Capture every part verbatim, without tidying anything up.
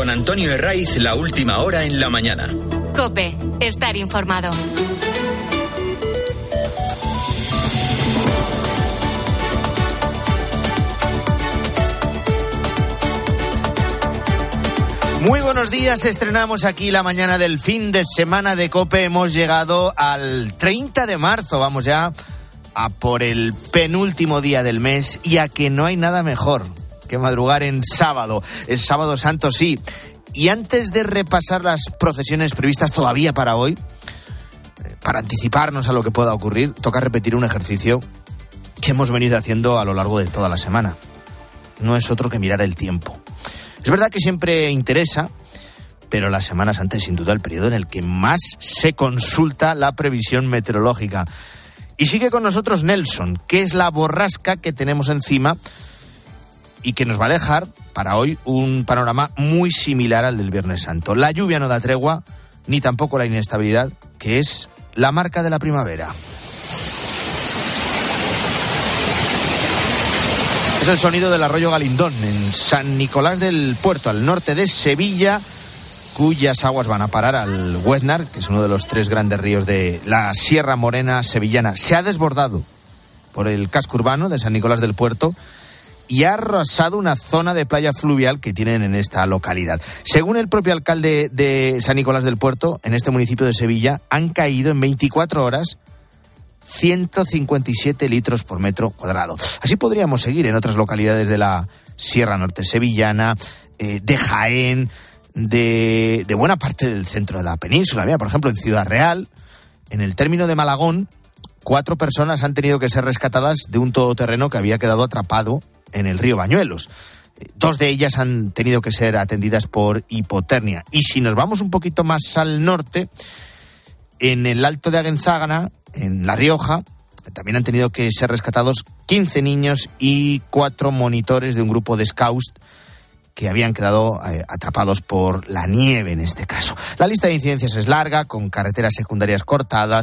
Con Antonio Herraiz, la última hora en la mañana. COPE, estar informado. Muy buenos días, estrenamos aquí la mañana del fin de semana de COPE. Hemos llegado al treinta de marzo, vamos ya a por el penúltimo día del mes y a que no hay nada mejor que madrugar en sábado. Es sábado santo, sí. Y antes de repasar las procesiones previstas todavía para hoy, para anticiparnos a lo que pueda ocurrir, toca repetir un ejercicio que hemos venido haciendo a lo largo de toda la semana. No es otro que mirar el tiempo. Es verdad que siempre interesa, pero la Semana Santa es sin duda el periodo en el que más se consulta la previsión meteorológica. Y sigue con nosotros Nelson, que es la borrasca que tenemos encima y que nos va a dejar para hoy un panorama muy similar al del Viernes Santo. La lluvia no da tregua, ni tampoco la inestabilidad, que es la marca de la primavera. Es el sonido del arroyo Galindón, en San Nicolás del Puerto, al norte de Sevilla, cuyas aguas van a parar al Hueznar, que es uno de los tres grandes ríos de la Sierra Morena sevillana. Se ha desbordado por el casco urbano de San Nicolás del Puerto y ha arrasado una zona de playa fluvial que tienen en esta localidad. Según el propio alcalde de San Nicolás del Puerto, en este municipio de Sevilla, han caído en veinticuatro horas ciento cincuenta y siete litros por metro cuadrado. Así podríamos seguir en otras localidades de la Sierra Norte sevillana, eh, de Jaén, de, de buena parte del centro de la península. Mira, por ejemplo, en Ciudad Real, en el término de Malagón, cuatro personas han tenido que ser rescatadas de un todoterreno que había quedado atrapado en el río Bañuelos. Dos de ellas han tenido que ser atendidas por hipotermia. Y si nos vamos un poquito más al norte, en el Alto de Aguenzágana, en La Rioja, también han tenido que ser rescatados quince niños y cuatro monitores de un grupo de scouts que habían quedado eh, atrapados por la nieve en este caso. La lista de incidencias es larga, con carreteras secundarias cortadas,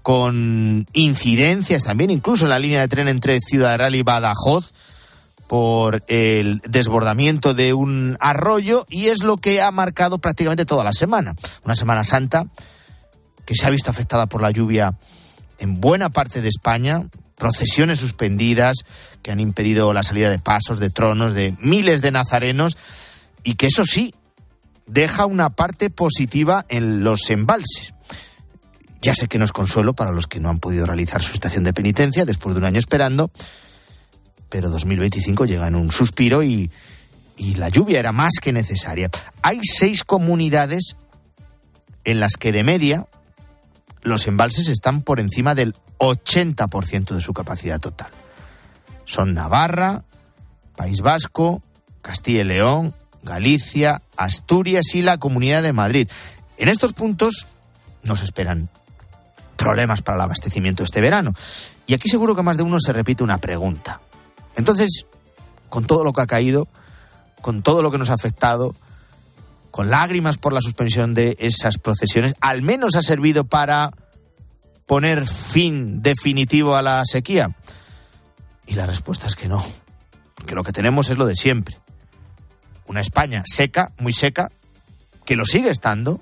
con incidencias también, incluso en la línea de tren entre Ciudad Real y Badajoz, por el desbordamiento de un arroyo, y es lo que ha marcado prácticamente toda la semana. Una Semana Santa que se ha visto afectada por la lluvia en buena parte de España, procesiones suspendidas que han impedido la salida de pasos, de tronos, de miles de nazarenos, y que eso sí, deja una parte positiva en los embalses. Ya sé que no es consuelo para los que no han podido realizar su estación de penitencia después de un año esperando, pero dos mil veinticinco llega en un suspiro y, y la lluvia era más que necesaria. Hay seis comunidades en las que de media los embalses están por encima del ochenta por ciento de su capacidad total. Son Navarra, País Vasco, Castilla y León, Galicia, Asturias y la Comunidad de Madrid. En estos puntos nos esperan problemas para el abastecimiento este verano. Y aquí seguro que más de uno se repite una pregunta. Entonces, con todo lo que ha caído, con todo lo que nos ha afectado, con lágrimas por la suspensión de esas procesiones, ¿al menos ha servido para poner fin definitivo a la sequía? Y la respuesta es que no, que lo que tenemos es lo de siempre. Una España seca, muy seca, que lo sigue estando,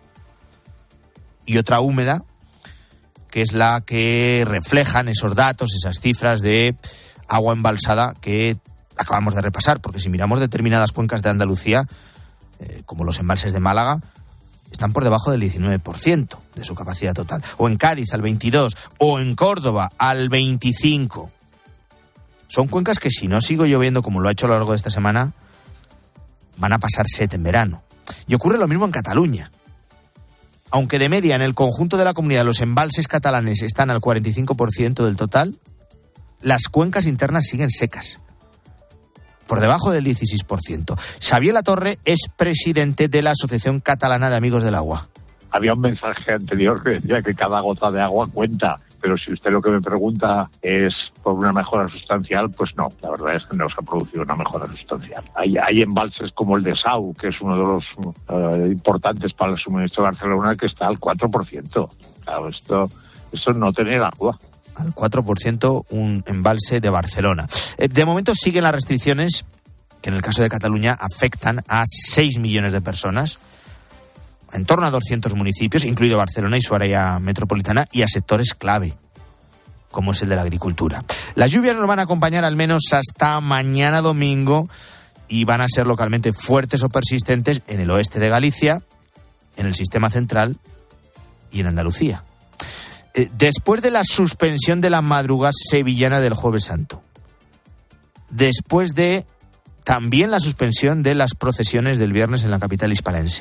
y otra húmeda, que es la que reflejan esos datos, esas cifras de agua embalsada que acabamos de repasar, porque si miramos determinadas cuencas de Andalucía, eh, como los embalses de Málaga, están por debajo del diecinueve por ciento de su capacidad total. O en Cádiz al veintidós por ciento, o en Córdoba al veinticinco por ciento. Son cuencas que, si no sigo lloviendo como lo ha hecho a lo largo de esta semana, van a pasar sed en verano. Y ocurre lo mismo en Cataluña. Aunque de media en el conjunto de la comunidad los embalses catalanes están al cuarenta y cinco por ciento del total, las cuencas internas siguen secas, por debajo del dieciséis por ciento. Xavier Latorre es presidente de la Asociación Catalana de Amigos del Agua. Había un mensaje anterior que decía que cada gota de agua cuenta, pero si usted lo que me pregunta es por una mejora sustancial, pues no, la verdad es que no se ha producido una mejora sustancial. Hay, hay embalses como el de Sau, que es uno de los uh, importantes para el suministro de Barcelona, que está al cuatro por ciento. Claro, esto, esto es no tener agua. Al cuatro por ciento un embalse de Barcelona. De momento siguen las restricciones que en el caso de Cataluña afectan a seis millones de personas, en torno a doscientos municipios, incluido Barcelona y su área metropolitana, y a sectores clave, como es el de la agricultura. Las lluvias nos van a acompañar al menos hasta mañana domingo y van a ser localmente fuertes o persistentes en el oeste de Galicia, en el sistema central y en Andalucía. Eh, después de la suspensión de la madrugada sevillana del Jueves Santo, después de también la suspensión de las procesiones del viernes en la capital hispalense.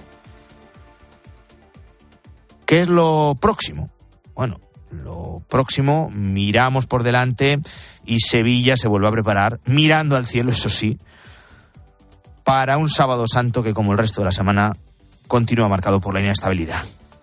¿Qué es lo próximo? Bueno, lo próximo, miramos por delante y Sevilla se vuelve a preparar, mirando al cielo, eso sí, para un Sábado Santo que, como el resto de la semana, continúa marcado por la inestabilidad.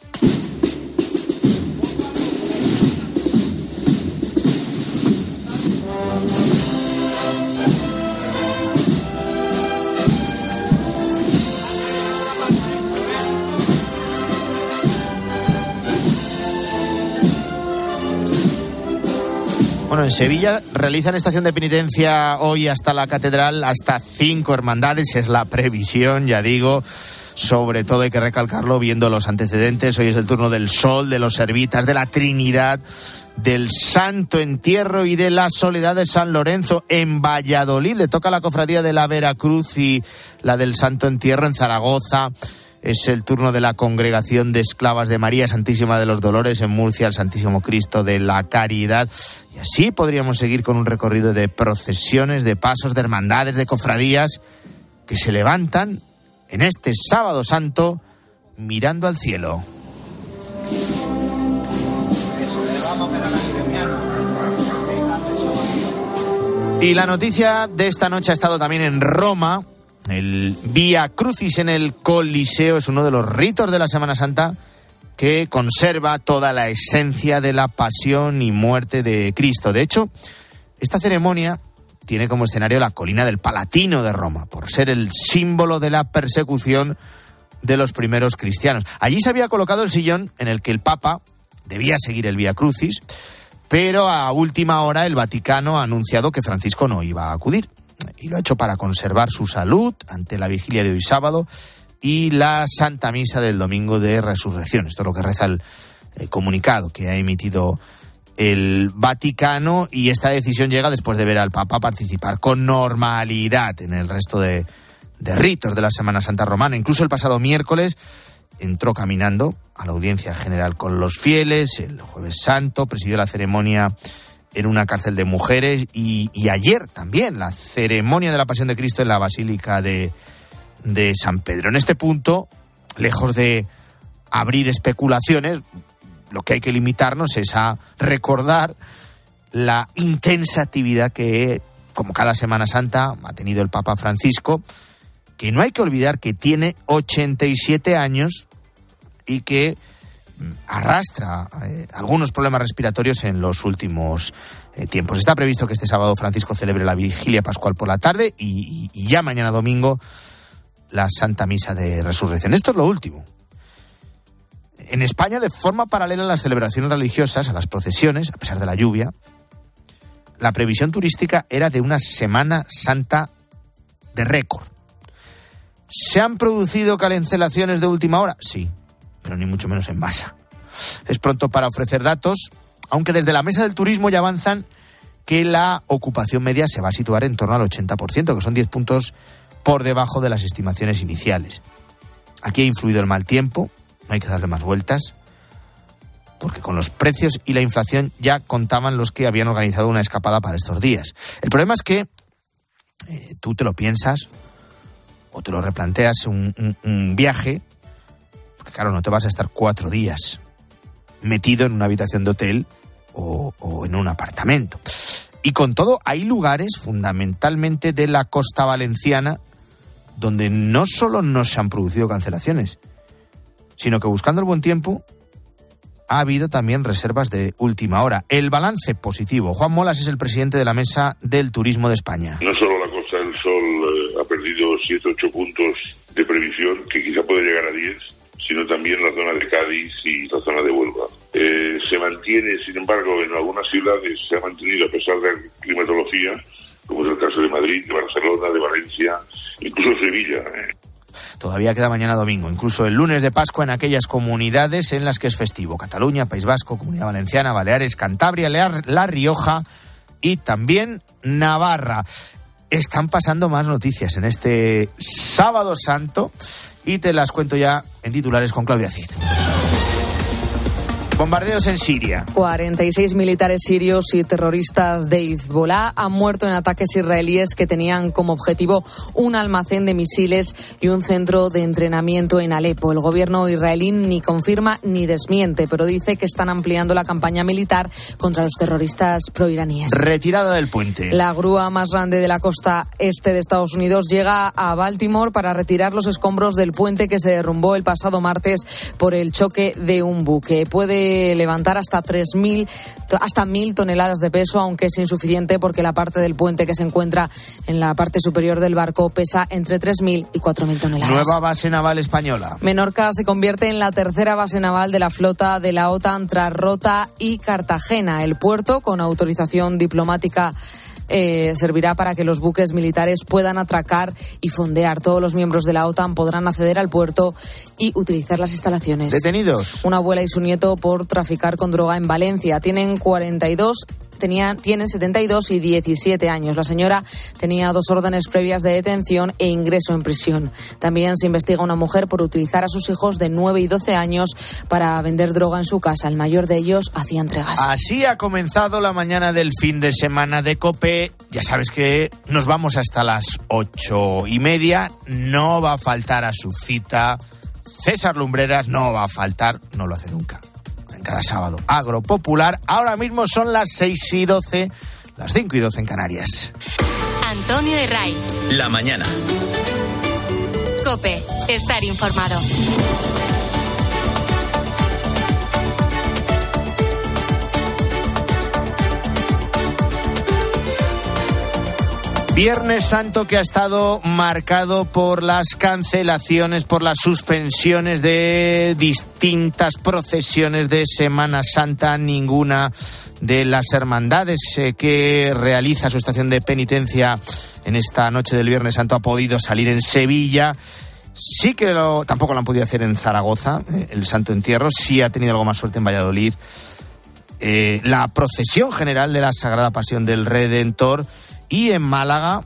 Bueno, en Sevilla realizan estación de penitencia hoy hasta la catedral, hasta cinco hermandades, es la previsión, ya digo. Sobre todo hay que recalcarlo viendo los antecedentes. Hoy es el turno del Sol, de los Servitas, de la Trinidad, del Santo Entierro y de la Soledad de San Lorenzo. En Valladolid le toca la cofradía de la Veracruz y la del Santo Entierro. En Zaragoza es el turno de la Congregación de Esclavas de María Santísima de los Dolores. En Murcia, el Santísimo Cristo de la Caridad. Y así podríamos seguir con un recorrido de procesiones, de pasos, de hermandades, de cofradías que se levantan en este Sábado Santo mirando al cielo. Y la noticia de esta noche ha estado también en Roma. El Vía Crucis en el Coliseo es uno de los ritos de la Semana Santa que conserva toda la esencia de la pasión y muerte de Cristo. De hecho, esta ceremonia tiene como escenario la colina del Palatino de Roma, por ser el símbolo de la persecución de los primeros cristianos. Allí se había colocado el sillón en el que el Papa debía seguir el Vía Crucis, pero a última hora el Vaticano ha anunciado que Francisco no iba a acudir. Y lo ha hecho para conservar su salud ante la vigilia de hoy sábado y la Santa Misa del Domingo de Resurrección. Esto es lo que reza el, el comunicado que ha emitido el Vaticano, y esta decisión llega después de ver al Papa participar con normalidad en el resto de, de ritos de la Semana Santa romana. Incluso el pasado miércoles entró caminando a la audiencia general con los fieles, el Jueves Santo presidió la ceremonia en una cárcel de mujeres y, y ayer también la ceremonia de la Pasión de Cristo en la Basílica de, de San Pedro. En este punto, lejos de abrir especulaciones, lo que hay que limitarnos es a recordar la intensa actividad que, como cada Semana Santa, ha tenido el Papa Francisco, que no hay que olvidar que tiene ochenta y siete años y que arrastra eh, algunos problemas respiratorios en los últimos eh, tiempos. Está previsto que este sábado Francisco celebre la vigilia pascual por la tarde y, y, y ya mañana domingo la Santa Misa de Resurrección. Esto es lo último. En España, de forma paralela a las celebraciones religiosas, a las procesiones, a pesar de la lluvia, la previsión turística era de una Semana Santa de récord. ¿Se han producido cancelaciones de última hora? Sí, pero ni mucho menos en masa. Es pronto para ofrecer datos, aunque desde la Mesa del Turismo ya avanzan que la ocupación media se va a situar en torno al ochenta por ciento, que son diez puntos por debajo de las estimaciones iniciales. Aquí ha influido el mal tiempo, no hay que darle más vueltas, porque con los precios y la inflación ya contaban los que habían organizado una escapada para estos días. El problema es que eh, tú te lo piensas o te lo replanteas un, un, un viaje, porque claro, no te vas a estar cuatro días metido en una habitación de hotel o, o en un apartamento. Y con todo, hay lugares fundamentalmente de la costa valenciana donde no solo no se han producido cancelaciones, sino que buscando el buen tiempo ha habido también reservas de última hora. El balance positivo. Juan Molas es el presidente de la Mesa del Turismo de España. No solo la Costa del Sol eh, ha perdido siete u ocho puntos de previsión, que quizá puede llegar a diez, sino también la zona de Cádiz y la zona de Huelva. Eh, se mantiene, sin embargo, en algunas ciudades se ha mantenido, a pesar de la climatología, como es el caso de Madrid, de Barcelona, de Valencia, todavía queda mañana domingo, incluso el lunes de Pascua en aquellas comunidades en las que es festivo: Cataluña, País Vasco, Comunidad Valenciana, Baleares, Cantabria, La Rioja y también Navarra. Están pasando más noticias en este Sábado Santo y te las cuento ya en titulares con Claudia Cid. Bombardeos en Siria. cuarenta y seis militares sirios y terroristas de Hezbolá han muerto en ataques israelíes que tenían como objetivo un almacén de misiles y un centro de entrenamiento en Alepo. El gobierno israelí ni confirma ni desmiente, pero dice que están ampliando la campaña militar contra los terroristas proiraníes. Retirada del puente. La grúa más grande de la costa este de Estados Unidos llega a Baltimore para retirar los escombros del puente que se derrumbó el pasado martes por el choque de un buque. Puede levantar hasta tres mil, hasta mil toneladas de peso, aunque es insuficiente porque la parte del puente que se encuentra en la parte superior del barco pesa entre tres mil y cuatro mil toneladas. Nueva base naval española. Menorca se convierte en la tercera base naval de la flota de la OTAN tras Rota y Cartagena. El puerto, con autorización diplomática, Eh, servirá para que los buques militares puedan atracar y fondear. Todos los miembros de la OTAN podrán acceder al puerto y utilizar las instalaciones. Detenidos. Una abuela y su nieto por traficar con droga en Valencia. Tienen cuarenta y dos Tenían, tienen setenta y dos y diecisiete años. La señora tenía dos órdenes previas de detención e ingreso en prisión. También se investiga a una mujer por utilizar a sus hijos de nueve y doce años para vender droga en su casa. El mayor de ellos hacía entregas. Así ha comenzado la mañana del fin de semana de COPE. Ya sabes que nos vamos hasta las ocho y media. No va a faltar a su cita César Lumbreras, no va a faltar, no lo hace nunca. Cada sábado, Agropopular. Ahora mismo son las seis y doce, las cinco y doce en Canarias. Antonio de Ray. La mañana. COPE. Estar informado. Viernes Santo que ha estado marcado por las cancelaciones, por las suspensiones de distintas procesiones de Semana Santa. Ninguna de las hermandades eh, que realiza su estación de penitencia en esta noche del Viernes Santo ha podido salir en Sevilla. Sí que lo, tampoco lo han podido hacer en Zaragoza, eh, el Santo Entierro. Sí ha tenido algo más suerte en Valladolid. Eh, la procesión general de la Sagrada Pasión del Redentor. Y en Málaga.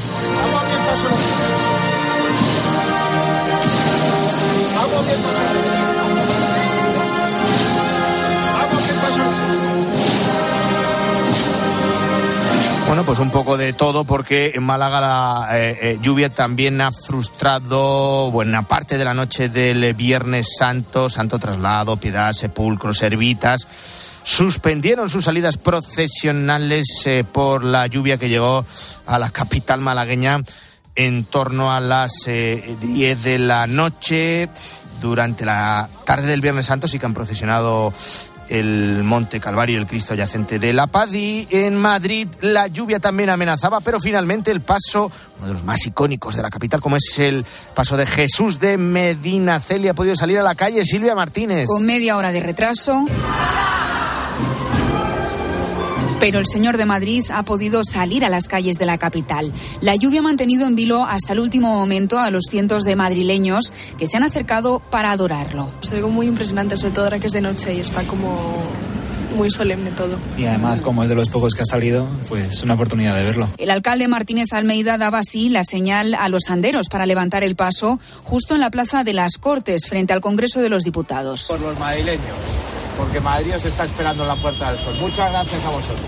Bueno, pues un poco de todo, porque en Málaga la eh, eh, lluvia también ha frustrado buena parte de la noche del Viernes Santo. Santo Traslado, Piedad, Sepulcro, Servitas suspendieron sus salidas procesionales eh, por la lluvia que llegó a la capital malagueña en torno a las eh, diez de la noche. Durante la tarde del Viernes Santo sí que han procesionado el Monte Calvario y el Cristo Yacente de la Paz. Y en Madrid la lluvia también amenazaba, pero finalmente el paso, uno de los más icónicos de la capital, como es el paso de Jesús de Medinaceli, ha podido salir a la calle. Silvia Martínez. Con media hora de retraso, pero el Señor de Madrid ha podido salir a las calles de la capital. La lluvia ha mantenido en vilo hasta el último momento a los cientos de madrileños que se han acercado para adorarlo. Se ve muy impresionante, sobre todo ahora que es de noche y está como muy solemne todo. Y además, como es de los pocos que ha salido, pues es una oportunidad de verlo. El alcalde Martínez Almeida daba así la señal a los anderos para levantar el paso justo en la Plaza de las Cortes, frente al Congreso de los Diputados. Por los madrileños, porque Madrid os está esperando en la Puerta del Sol. Muchas gracias a vosotros.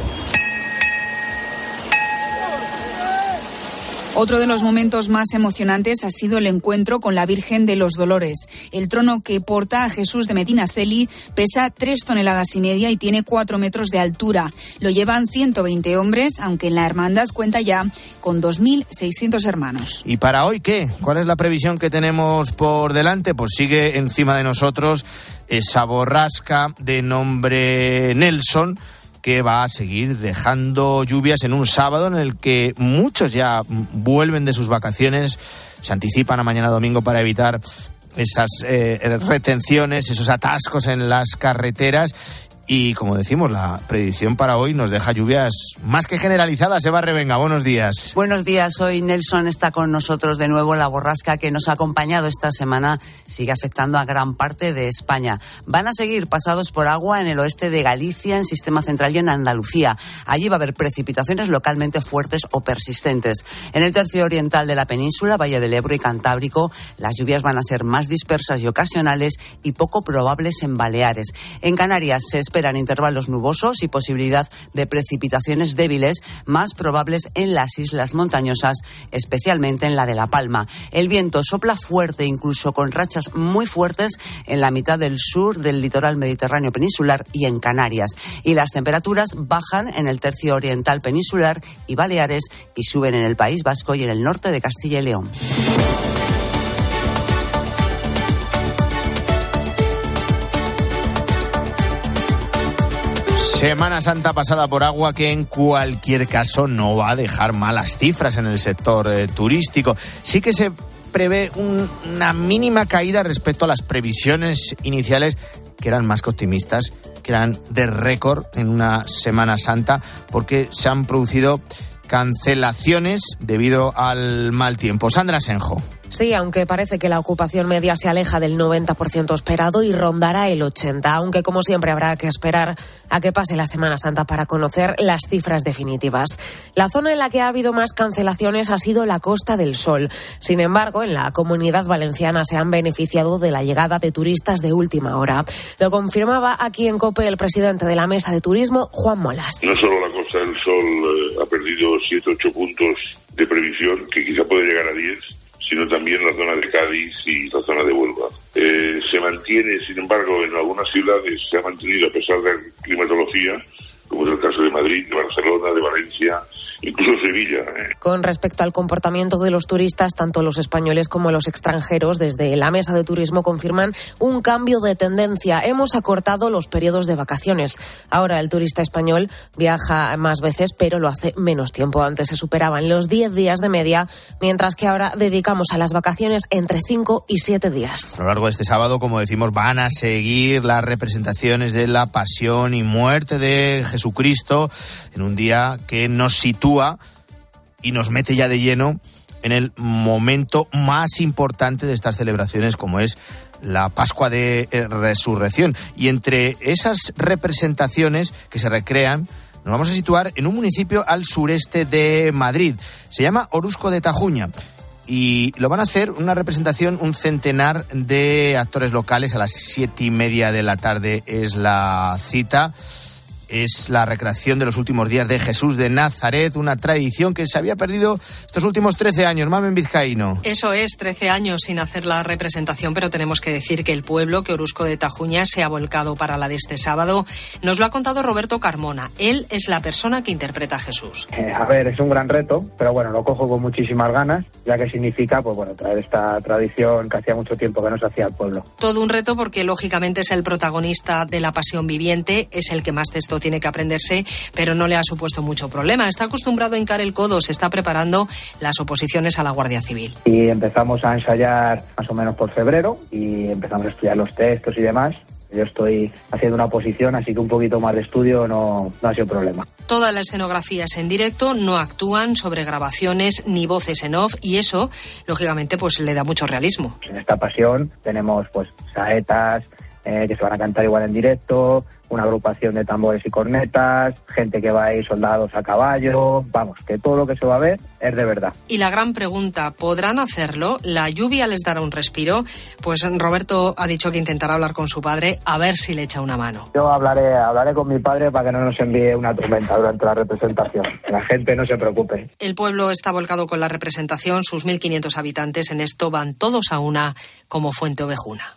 Otro de los momentos más emocionantes ha sido el encuentro con la Virgen de los Dolores. El trono que porta a Jesús de Medinaceli pesa tres toneladas y media y tiene cuatro metros de altura. Lo llevan ciento veinte hombres, aunque en la hermandad cuenta ya con dos mil seiscientos hermanos. ¿Y para hoy qué? ¿Cuál es la previsión que tenemos por delante? Pues sigue encima de nosotros esa borrasca de nombre Nelson, que va a seguir dejando lluvias en un sábado en el que muchos ya vuelven de sus vacaciones, se anticipan a mañana domingo para evitar esas eh, retenciones, esos atascos en las carreteras. Y como decimos, la predicción para hoy nos deja lluvias más que generalizadas. Eva Revenga, buenos días. Buenos días, hoy Nelson está con nosotros de nuevo. La borrasca que nos ha acompañado esta semana sigue afectando a gran parte de España. Van a seguir pasados por agua en el oeste de Galicia, en Sistema Central y en Andalucía. Allí va a haber precipitaciones localmente fuertes o persistentes. En el tercio oriental de la península, Valle del Ebro y Cantábrico, las lluvias van a ser más dispersas y ocasionales y poco probables en Baleares. En Canarias se espera Esperan intervalos nubosos y posibilidad de precipitaciones débiles, más probables en las islas montañosas, especialmente en la de La Palma. El viento sopla fuerte, incluso con rachas muy fuertes en la mitad del sur del litoral mediterráneo peninsular y en Canarias. Y las temperaturas bajan en el tercio oriental peninsular y Baleares y suben en el País Vasco y en el norte de Castilla y León. Semana Santa pasada por agua que en cualquier caso no va a dejar malas cifras en el sector eh, turístico. Sí que se prevé un, una mínima caída respecto a las previsiones iniciales, que eran más que optimistas, que eran de récord en una Semana Santa, porque se han producido cancelaciones debido al mal tiempo. Sandra Senjo. Sí, aunque parece que la ocupación media se aleja del noventa por ciento esperado y rondará el ochenta por ciento, aunque como siempre habrá que esperar a que pase la Semana Santa para conocer las cifras definitivas. La zona en la que ha habido más cancelaciones ha sido la Costa del Sol. Sin embargo, en la Comunidad Valenciana se han beneficiado de la llegada de turistas de última hora. Lo confirmaba aquí en COPE el presidente de la Mesa de Turismo, Juan Molas. No solo la Costa del Sol eh, ha perdido siete u ocho puntos de previsión, que quizá puede llegar a diez, sino también la zona de Cádiz y la zona de Huelva. Eh, se mantiene, sin embargo, en algunas ciudades se ha mantenido, a pesar de la climatología, como es el caso de Madrid, de Barcelona, de Valencia, incluso Sevilla. ¿eh? Con respecto al comportamiento de los turistas, tanto los españoles como los extranjeros, desde la Mesa de Turismo confirman un cambio de tendencia. Hemos acortado los periodos de vacaciones. Ahora el turista español viaja más veces, pero lo hace menos tiempo. Antes se superaban los diez días de media, mientras que ahora dedicamos a las vacaciones entre cinco y siete días. A lo largo de este sábado, como decimos, van a seguir las representaciones de la pasión y muerte de Jesucristo en un día que nos sitúa y nos mete ya de lleno en el momento más importante de estas celebraciones, como es la Pascua de Resurrección. Y entre esas representaciones que se recrean, nos vamos a situar en un municipio al sureste de Madrid. Se llama Orusco de Tajuña. Y lo van a hacer una representación, un centenar de actores locales. A las siete y media de la tarde es la cita. Es la recreación de los últimos días de Jesús de Nazaret, una tradición que se había perdido estos últimos trece años. Mamen Vizcaíno. Eso es, trece años sin hacer la representación, pero tenemos que decir que el pueblo, que Orusco de Tajuña, se ha volcado para la de este sábado. Nos lo ha contado Roberto Carmona. Él es la persona que interpreta a Jesús. Eh, a ver, es un gran reto, pero bueno, lo cojo con muchísimas ganas, ya que significa, pues bueno, traer esta tradición que hacía mucho tiempo que no se hacía al pueblo. Todo un reto porque, lógicamente, es el protagonista de la Pasión Viviente, es el que más texto tiene que aprenderse, pero no le ha supuesto mucho problema. Está acostumbrado a hincar el codo, se está preparando las oposiciones a la Guardia Civil. Y empezamos a ensayar más o menos por febrero y empezamos a estudiar los textos y demás. Yo estoy haciendo una oposición, así que un poquito más de estudio no, no ha sido problema. Toda la escenografía es en directo, no actúan sobre grabaciones ni voces en off, y eso, lógicamente, pues le da mucho realismo. En esta Pasión tenemos pues saetas eh, que se van a cantar igual en directo, una agrupación de tambores y cornetas, gente que va a ir, soldados a caballo, vamos, que todo lo que se va a ver es de verdad. Y la gran pregunta, ¿podrán hacerlo? ¿La lluvia les dará un respiro? Pues Roberto ha dicho que intentará hablar con su padre a ver si le echa una mano. Yo hablaré, hablaré con mi padre para que no nos envíe una tormenta durante la representación, que la gente no se preocupe. El pueblo está volcado con la representación, sus mil quinientos habitantes en esto van todos a una como Fuente Ovejuna.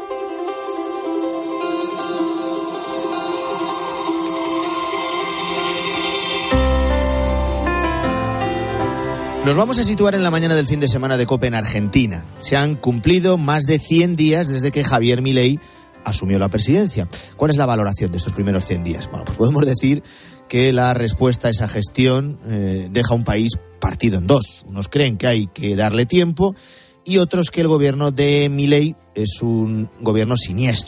Nos vamos a situar en la mañana del fin de semana de COPE en Argentina. Se han cumplido más de cien días desde que Javier Milei asumió la presidencia. ¿Cuál es la valoración de estos primeros cien días? Bueno, pues podemos decir que la respuesta a esa gestión eh, deja un país partido en dos. Unos creen que hay que darle tiempo y otros que el gobierno de Milei es un gobierno siniestro.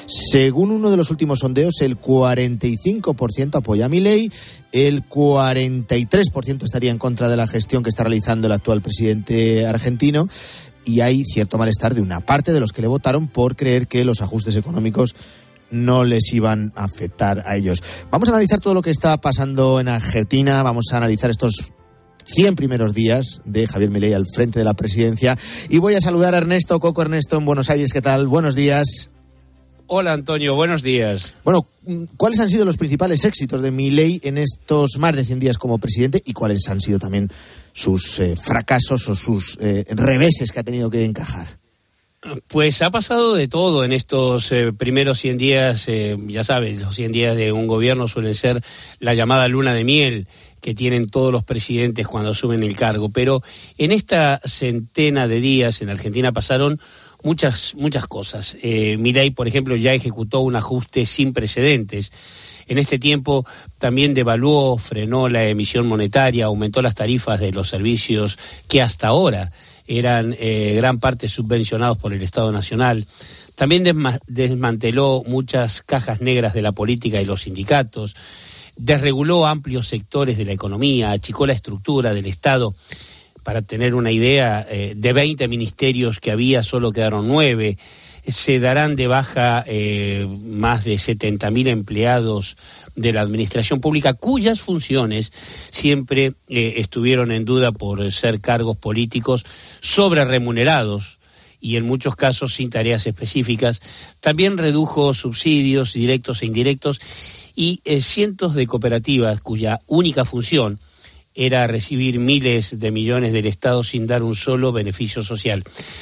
Según uno de los últimos sondeos, el cuarenta y cinco por ciento apoya a Milei, el cuarenta y tres por ciento estaría en contra de la gestión que está realizando el actual presidente argentino, y hay cierto malestar de una parte de los que le votaron por creer que los ajustes económicos no les iban a afectar a ellos. Vamos a analizar todo lo que está pasando en Argentina, vamos a analizar estos cien primeros días de Javier Milei al frente de la presidencia, y voy a saludar a Ernesto Coco. Ernesto, en Buenos Aires, ¿qué tal? Buenos días. Hola, Antonio, buenos días. Bueno, ¿cuáles han sido los principales éxitos de Milei en estos más de cien días como presidente, y cuáles han sido también sus eh, fracasos o sus eh, reveses que ha tenido que encajar? Pues ha pasado de todo en estos eh, primeros cien días. Eh, ya sabes, los cien días de un gobierno suelen ser la llamada luna de miel que tienen todos los presidentes cuando asumen el cargo. Pero en esta centena de días en Argentina pasaron muchas, muchas cosas. Eh, Milei, por ejemplo, ya ejecutó un ajuste sin precedentes. En este tiempo también devaluó, frenó la emisión monetaria, aumentó las tarifas de los servicios que hasta ahora eran eh, gran parte subvencionados por el Estado Nacional. También desma- desmanteló muchas cajas negras de la política y los sindicatos, desreguló amplios sectores de la economía, achicó la estructura del Estado. Para tener una idea, eh, de veinte ministerios que había solo quedaron nueve. Se darán de baja eh, más de setenta mil empleados de la administración pública, cuyas funciones siempre eh, estuvieron en duda por ser cargos políticos sobre remunerados y en muchos casos sin tareas específicas. También redujo subsidios directos e indirectos y eh, cientos de cooperativas cuya única función era recibir miles de millones del Estado sin dar un solo beneficio social.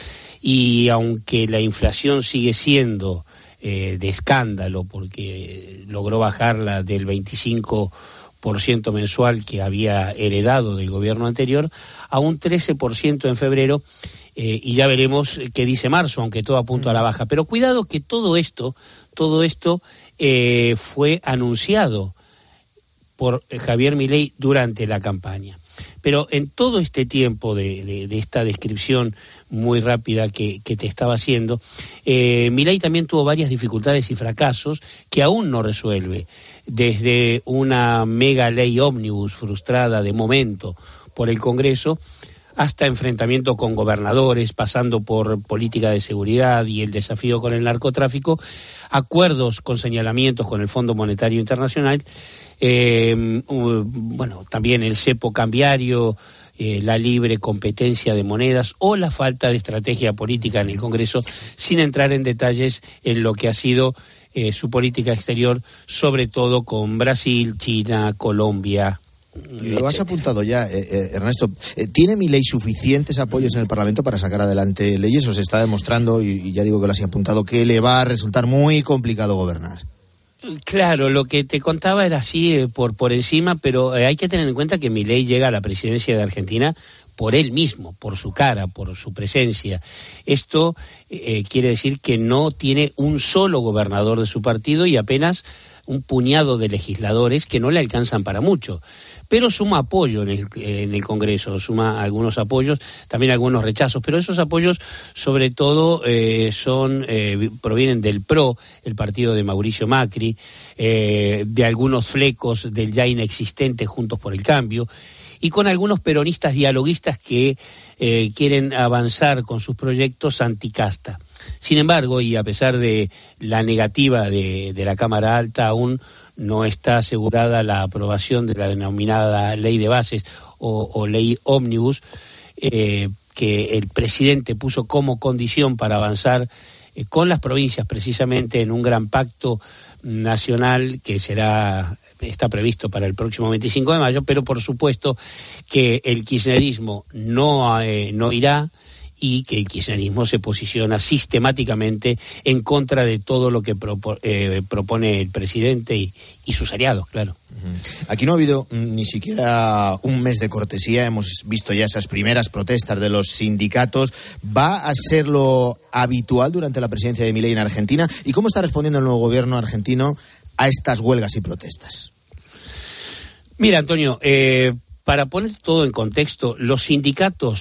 Y aunque la inflación sigue siendo eh, de escándalo, porque logró bajarla del veinticinco por ciento mensual que había heredado del gobierno anterior, a un trece por ciento en febrero, eh, y ya veremos qué dice marzo, aunque todo apunta a la baja. Pero cuidado que todo esto, todo esto eh, fue anunciado por Javier Milei durante la campaña. Pero en todo este tiempo de, de, de esta descripción muy rápida que, que te estaba haciendo, eh, Milei también tuvo varias dificultades y fracasos que aún no resuelve, desde una mega ley ómnibus frustrada de momento por el Congreso, hasta enfrentamiento con gobernadores, pasando por política de seguridad y el desafío con el narcotráfico, acuerdos con señalamientos con el Fondo Monetario Internacional, eh, uh, bueno, también el cepo cambiario, eh, la libre competencia de monedas o la falta de estrategia política en el Congreso, sin entrar en detalles en lo que ha sido eh, su política exterior, sobre todo con Brasil, China, Colombia. Lo has apuntado ya, eh, eh, Ernesto. Eh, ¿Tiene Milei suficientes apoyos en el Parlamento para sacar adelante leyes? O se está demostrando, y, y ya digo que lo has apuntado, que le va a resultar muy complicado gobernar. Claro, lo que te contaba era así eh, por, por encima, pero eh, hay que tener en cuenta que Milei llega a la presidencia de Argentina por él mismo, por su cara, por su presencia. Esto eh, quiere decir que no tiene un solo gobernador de su partido y apenas un puñado de legisladores que no le alcanzan para mucho. Pero suma apoyo en el, en el Congreso, suma algunos apoyos, también algunos rechazos, pero esos apoyos sobre todo eh, son eh, provienen del P R O, el partido de Mauricio Macri, eh, de algunos flecos del ya inexistente Juntos por el Cambio, y con algunos peronistas dialoguistas que eh, quieren avanzar con sus proyectos anticasta. Sin embargo, y a pesar de la negativa de, de la Cámara Alta, aún no está asegurada la aprobación de la denominada ley de bases o, o ley ómnibus, eh, que el presidente puso como condición para avanzar eh, con las provincias precisamente en un gran pacto nacional que será está previsto para el próximo veinticinco de mayo, pero por supuesto que el kirchnerismo no, eh, no irá, y que el kirchnerismo se posiciona sistemáticamente en contra de todo lo que propo, eh, propone el presidente y, y sus aliados, claro. Aquí no ha habido ni siquiera un mes de cortesía, hemos visto ya esas primeras protestas de los sindicatos. ¿Va a ser lo habitual durante la presidencia de Milei en Argentina? ¿Y cómo está respondiendo el nuevo gobierno argentino a estas huelgas y protestas? Mira, Antonio, eh, para poner todo en contexto, los sindicatos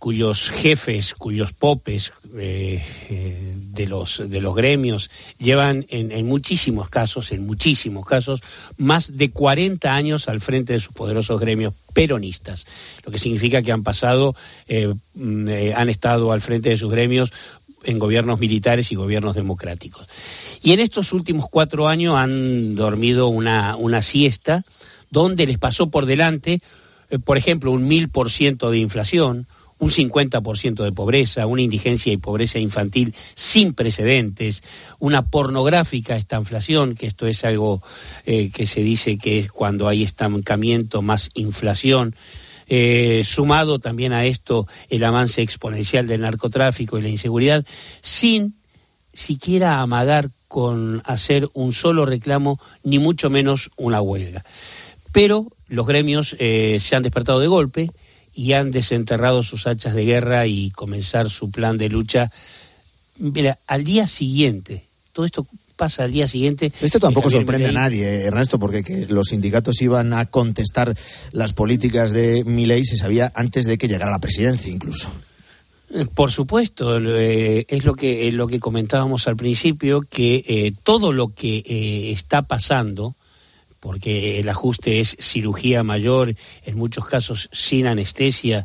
cuyos jefes, cuyos popes eh, eh, de los de los gremios llevan en, en muchísimos casos, en muchísimos casos, más de cuarenta años al frente de sus poderosos gremios peronistas, lo que significa que han pasado, eh, eh, han estado al frente de sus gremios en gobiernos militares y gobiernos democráticos. Y en estos últimos cuatro años han dormido una, una siesta donde les pasó por delante, eh, por ejemplo, un mil por ciento de inflación, un cincuenta por ciento de pobreza, una indigencia y pobreza infantil sin precedentes, una pornográfica estanflación, que esto es algo eh, que se dice que es cuando hay estancamiento más inflación, eh, sumado también a esto el avance exponencial del narcotráfico y la inseguridad, sin siquiera amagar con hacer un solo reclamo, ni mucho menos una huelga. Pero los gremios eh, se han despertado de golpe y han desenterrado sus hachas de guerra y comenzar su plan de lucha. Mira, al día siguiente, todo esto pasa al día siguiente. Esto tampoco sorprende a nadie, Ernesto, porque que los sindicatos iban a contestar las políticas de Milei se sabía antes de que llegara a la presidencia, incluso. Por supuesto, eh, es lo que eh, lo que comentábamos al principio, que eh, todo lo que eh, está pasando, porque el ajuste es cirugía mayor, en muchos casos sin anestesia,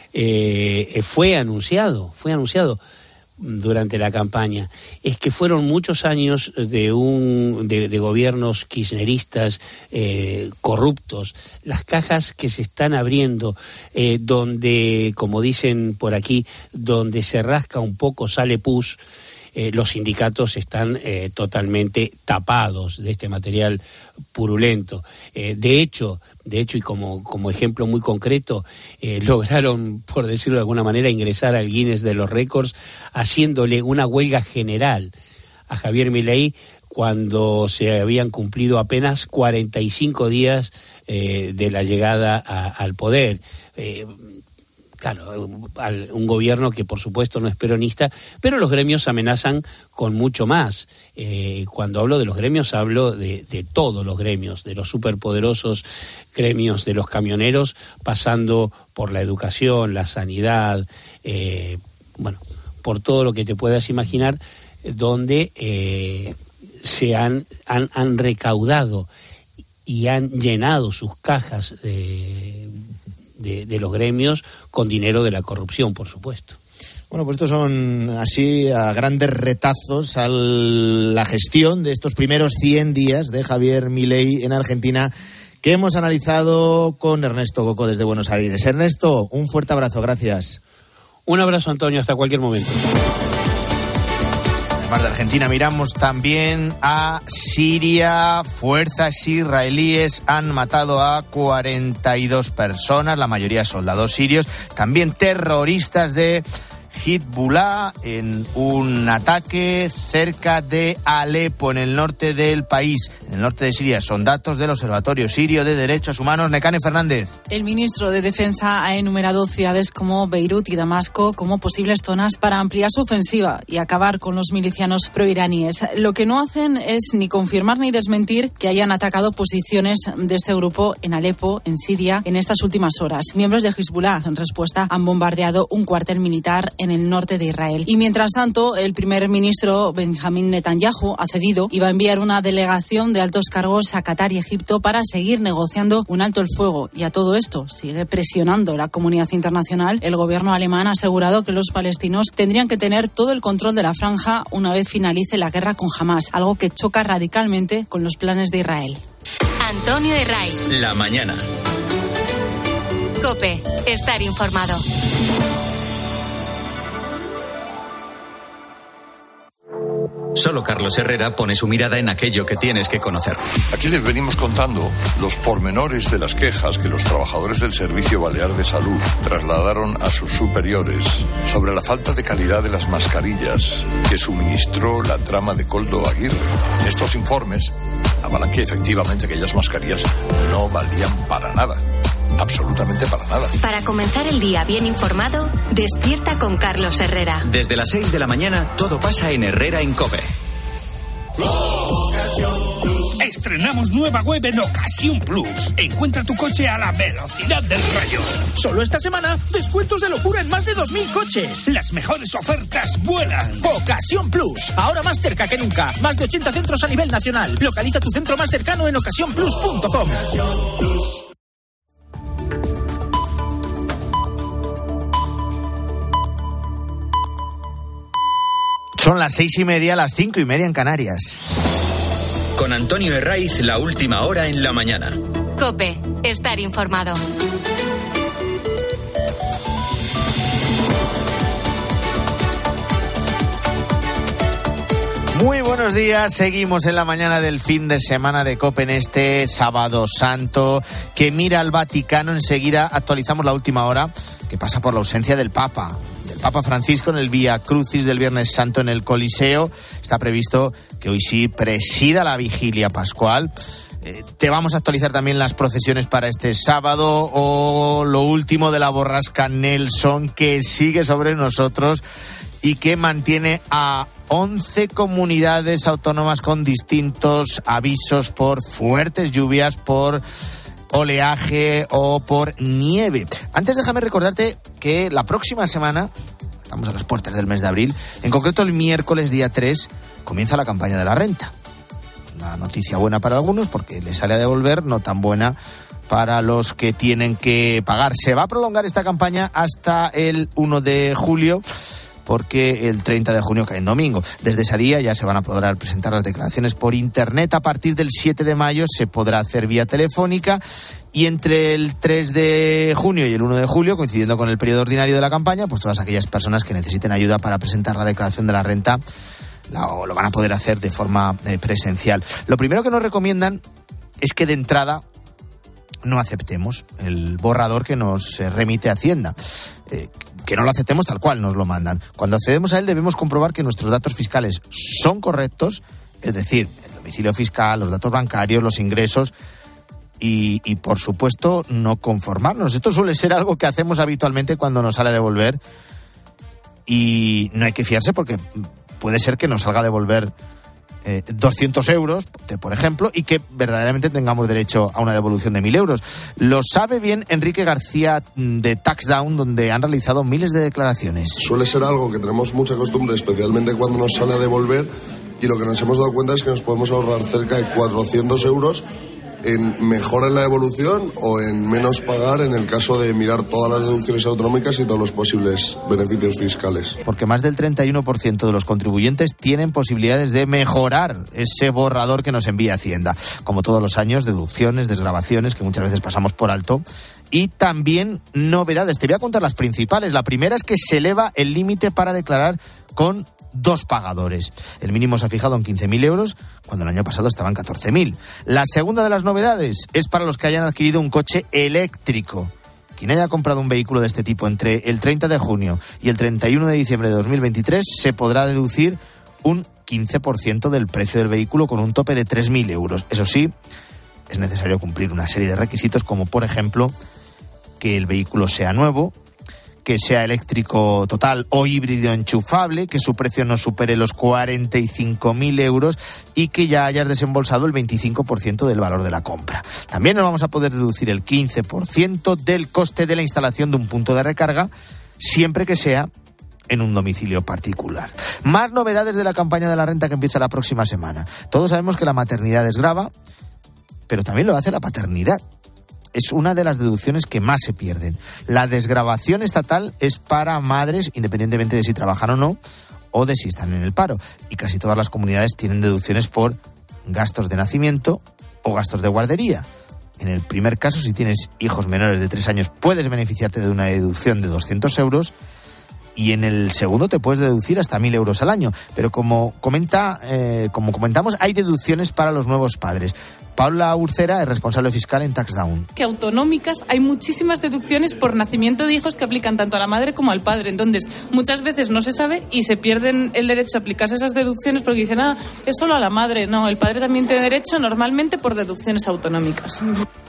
eh, fue anunciado, fue anunciado durante la campaña. Es que fueron muchos años de un de, de gobiernos kirchneristas eh, corruptos, las cajas que se están abriendo, eh, donde, como dicen por aquí, donde se rasca un poco sale pus. Eh, los sindicatos están eh, totalmente tapados de este material purulento. Eh, de hecho, de hecho y como, como ejemplo muy concreto, eh, lograron, por decirlo de alguna manera, ingresar al Guinness de los récords haciéndole una huelga general a Javier Milei cuando se habían cumplido apenas cuarenta y cinco días eh, de la llegada a, al poder. Eh, Claro, un gobierno que por supuesto no es peronista, pero los gremios amenazan con mucho más. Eh, cuando hablo de los gremios hablo de, de todos los gremios, de los superpoderosos gremios de los camioneros, pasando por la educación, la sanidad, eh, bueno, por todo lo que te puedas imaginar, donde eh, se han, han, han recaudado y han llenado sus cajas de... De, de los gremios con dinero de la corrupción, por supuesto. Bueno, pues estos son así a grandes retazos a la gestión de estos primeros cien días de Javier Milei en Argentina que hemos analizado con Ernesto Coco desde Buenos Aires. Ernesto, un fuerte abrazo, gracias. Un abrazo, Antonio, hasta cualquier momento. De Argentina miramos también a Siria. Fuerzas israelíes han matado a cuarenta y dos personas, la mayoría soldados sirios, también terroristas de Hezbollah en un ataque cerca de Alepo, en el norte del país, en el norte de Siria. Son datos del Observatorio Sirio de Derechos Humanos. Necane Fernández. El ministro de Defensa ha enumerado ciudades como Beirut y Damasco como posibles zonas para ampliar su ofensiva y acabar con los milicianos proiraníes. Lo que no hacen es ni confirmar ni desmentir que hayan atacado posiciones de este grupo en Alepo, en Siria, en estas últimas horas. Miembros de Hezbollah, en respuesta, han bombardeado un cuartel militar en el norte de Israel. Y mientras tanto, el primer ministro Benjamín Netanyahu ha cedido y va a enviar una delegación de altos cargos a Qatar y Egipto para seguir negociando un alto el fuego. Y a todo esto sigue presionando la comunidad internacional. El gobierno alemán ha asegurado que los palestinos tendrían que tener todo el control de la franja una vez finalice la guerra con Hamás, algo que choca radicalmente con los planes de Israel. Antonio de Ray. La mañana. COPE. Estar informado. Solo Carlos Herrera pone su mirada en aquello que tienes que conocer. Aquí les venimos contando los pormenores de las quejas que los trabajadores del Servicio Balear de Salud trasladaron a sus superiores sobre la falta de calidad de las mascarillas que suministró la trama de Koldo Aguirre. Estos informes avalan que efectivamente aquellas mascarillas no valían para nada. Absolutamente para nada. Para comenzar el día bien informado, despierta con Carlos Herrera. Desde las seis de la mañana todo pasa en Herrera en COPE. Esta Estrenamos nueva web en Ocasión Plus. Encuentra tu coche a la velocidad del rayo. Solo esta semana, descuentos de locura en más de dos mil coches. Las mejores ofertas vuelan. Ocasión Plus. Ahora más cerca que nunca. Más de ochenta centros a nivel nacional. Localiza tu centro más cercano en ocasión plus punto com. Son las seis y media, las cinco y media en Canarias. Con Antonio Herraiz, la última hora en la mañana. COPE, estar informado. Muy buenos días, seguimos en la mañana del fin de semana de COPE en este sábado santo que mira al Vaticano. Enseguida actualizamos la última hora que pasa por la ausencia del Papa. Del Papa Francisco en el Vía Crucis del Viernes Santo en el Coliseo. Está previsto que hoy sí presida la vigilia pascual. Eh, te vamos a actualizar también las procesiones para este sábado o lo último de la borrasca Nelson que sigue sobre nosotros y que mantiene a once comunidades autónomas con distintos avisos por fuertes lluvias, por oleaje o por nieve. Antes déjame recordarte que la próxima semana, estamos a las puertas del mes de abril, en concreto el miércoles día tres, comienza la campaña de la renta. Una noticia buena para algunos porque les sale a devolver, no tan buena para los que tienen que pagar. Se va a prolongar esta campaña hasta el uno de julio. Porque el treinta de junio cae en domingo. Desde ese día ya se van a poder presentar las declaraciones por internet. A partir del siete de mayo se podrá hacer vía telefónica. Y entre el tres de junio y el uno de julio, coincidiendo con el periodo ordinario de la campaña, pues todas aquellas personas que necesiten ayuda para presentar la declaración de la renta lo, lo van a poder hacer de forma eh, presencial. Lo primero que nos recomiendan es que de entrada no aceptemos el borrador que nos eh, remite Hacienda. Eh, que no lo aceptemos tal cual nos lo mandan. Cuando accedemos a él debemos comprobar que nuestros datos fiscales son correctos, es decir, el domicilio fiscal, los datos bancarios, los ingresos y, y por supuesto no conformarnos. Esto suele ser algo que hacemos habitualmente cuando nos sale a devolver y no hay que fiarse porque puede ser que nos salga a devolver Eh, doscientos euros, por ejemplo, y que verdaderamente tengamos derecho a una devolución de mil euros. Lo sabe bien Enrique García de TaxDown, donde han realizado miles de declaraciones. Suele ser algo que tenemos mucha costumbre, especialmente cuando nos sale a devolver, y lo que nos hemos dado cuenta es que nos podemos ahorrar cerca de cuatrocientos euros en mejora en la devolución o en menos pagar en el caso de mirar todas las deducciones autonómicas y todos los posibles beneficios fiscales. Porque más del treinta y uno por ciento de los contribuyentes tienen posibilidades de mejorar ese borrador que nos envía Hacienda. Como todos los años, deducciones, desgravaciones que muchas veces pasamos por alto. Y también novedades. Te voy a contar las principales. La primera es que se eleva el límite para declarar con dos pagadores. El mínimo se ha fijado en quince mil euros, cuando el año pasado estaba en catorce mil. La segunda de las novedades es para los que hayan adquirido un coche eléctrico. Quien haya comprado un vehículo de este tipo entre el treinta de junio y el treinta y uno de diciembre de dos mil veintitrés se podrá deducir un quince por ciento del precio del vehículo con un tope de tres mil euros. Eso sí, es necesario cumplir una serie de requisitos como, por ejemplo, que el vehículo sea nuevo, que sea eléctrico total o híbrido enchufable, que su precio no supere los cuarenta y cinco mil euros y que ya hayas desembolsado el veinticinco por ciento del valor de la compra. También nos vamos a poder deducir el quince por ciento del coste de la instalación de un punto de recarga, siempre que sea en un domicilio particular. Más novedades de la campaña de la renta que empieza la próxima semana. Todos sabemos que la maternidad desgrava, pero también lo hace la paternidad. Es una de las deducciones que más se pierden. La desgravación estatal es para madres, independientemente de si trabajan o no, o de si están en el paro. Y casi todas las comunidades tienen deducciones por gastos de nacimiento o gastos de guardería. En el primer caso, si tienes hijos menores de tres años, puedes beneficiarte de una deducción de doscientos euros. Y en el segundo te puedes deducir hasta mil euros al año. Pero como comenta, eh, como comentamos, hay deducciones para los nuevos padres. Paula Urcera es responsable fiscal en TaxDown. Que autonómicas hay muchísimas deducciones por nacimiento de hijos que aplican tanto a la madre como al padre. Entonces, muchas veces no se sabe y se pierden el derecho a aplicarse esas deducciones porque dicen, ah, es solo a la madre. No, el padre también tiene derecho normalmente por deducciones autonómicas.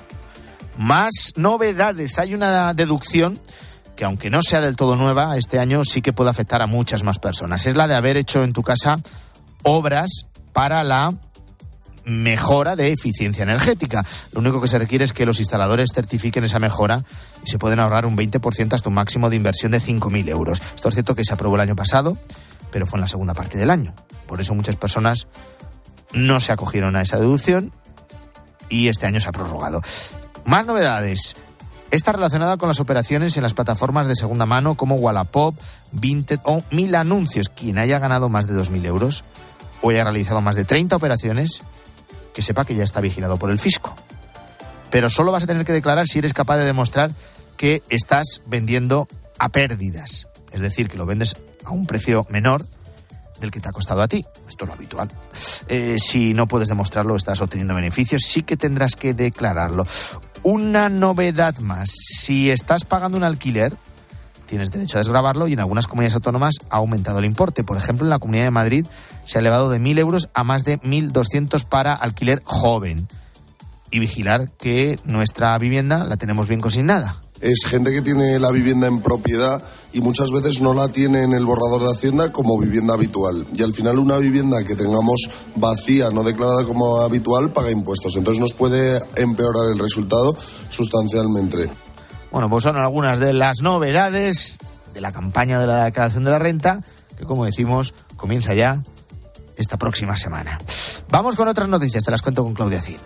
Más novedades. Hay una deducción que, aunque no sea del todo nueva, este año sí que puede afectar a muchas más personas. Es la de haber hecho en tu casa obras para la mejora de eficiencia energética. Lo único que se requiere es que los instaladores certifiquen esa mejora y se pueden ahorrar un veinte por ciento hasta un máximo de inversión de cinco mil euros. Esto es cierto que se aprobó el año pasado, pero fue en la segunda parte del año. Por eso muchas personas no se acogieron a esa deducción y este año se ha prorrogado. Más novedades. Está relacionada con las operaciones en las plataformas de segunda mano como Wallapop, Vinted o Mil Anuncios. Quien haya ganado más de dos mil euros o haya realizado más de treinta operaciones, que sepa que ya está vigilado por el fisco. Pero solo vas a tener que declarar si eres capaz de demostrar que estás vendiendo a pérdidas. Es decir, que lo vendes a un precio menor del que te ha costado a ti. Esto es lo habitual. Eh, si no puedes demostrarlo, estás obteniendo beneficios, sí que tendrás que declararlo. Una novedad más. Si estás pagando un alquiler, tienes derecho a desgravarlo y en algunas comunidades autónomas ha aumentado el importe. Por ejemplo, en la Comunidad de Madrid se ha elevado de mil euros a más de mil doscientos para alquiler joven. Y vigilar que nuestra vivienda la tenemos bien consignada. Es gente que tiene la vivienda en propiedad y muchas veces no la tiene en el borrador de Hacienda como vivienda habitual. Y al final una vivienda que tengamos vacía, no declarada como habitual, paga impuestos. Entonces nos puede empeorar el resultado sustancialmente. Bueno, pues son algunas de las novedades de la campaña de la declaración de la renta, que como decimos, comienza ya esta próxima semana. Vamos con otras noticias, te las cuento con Claudia Cid.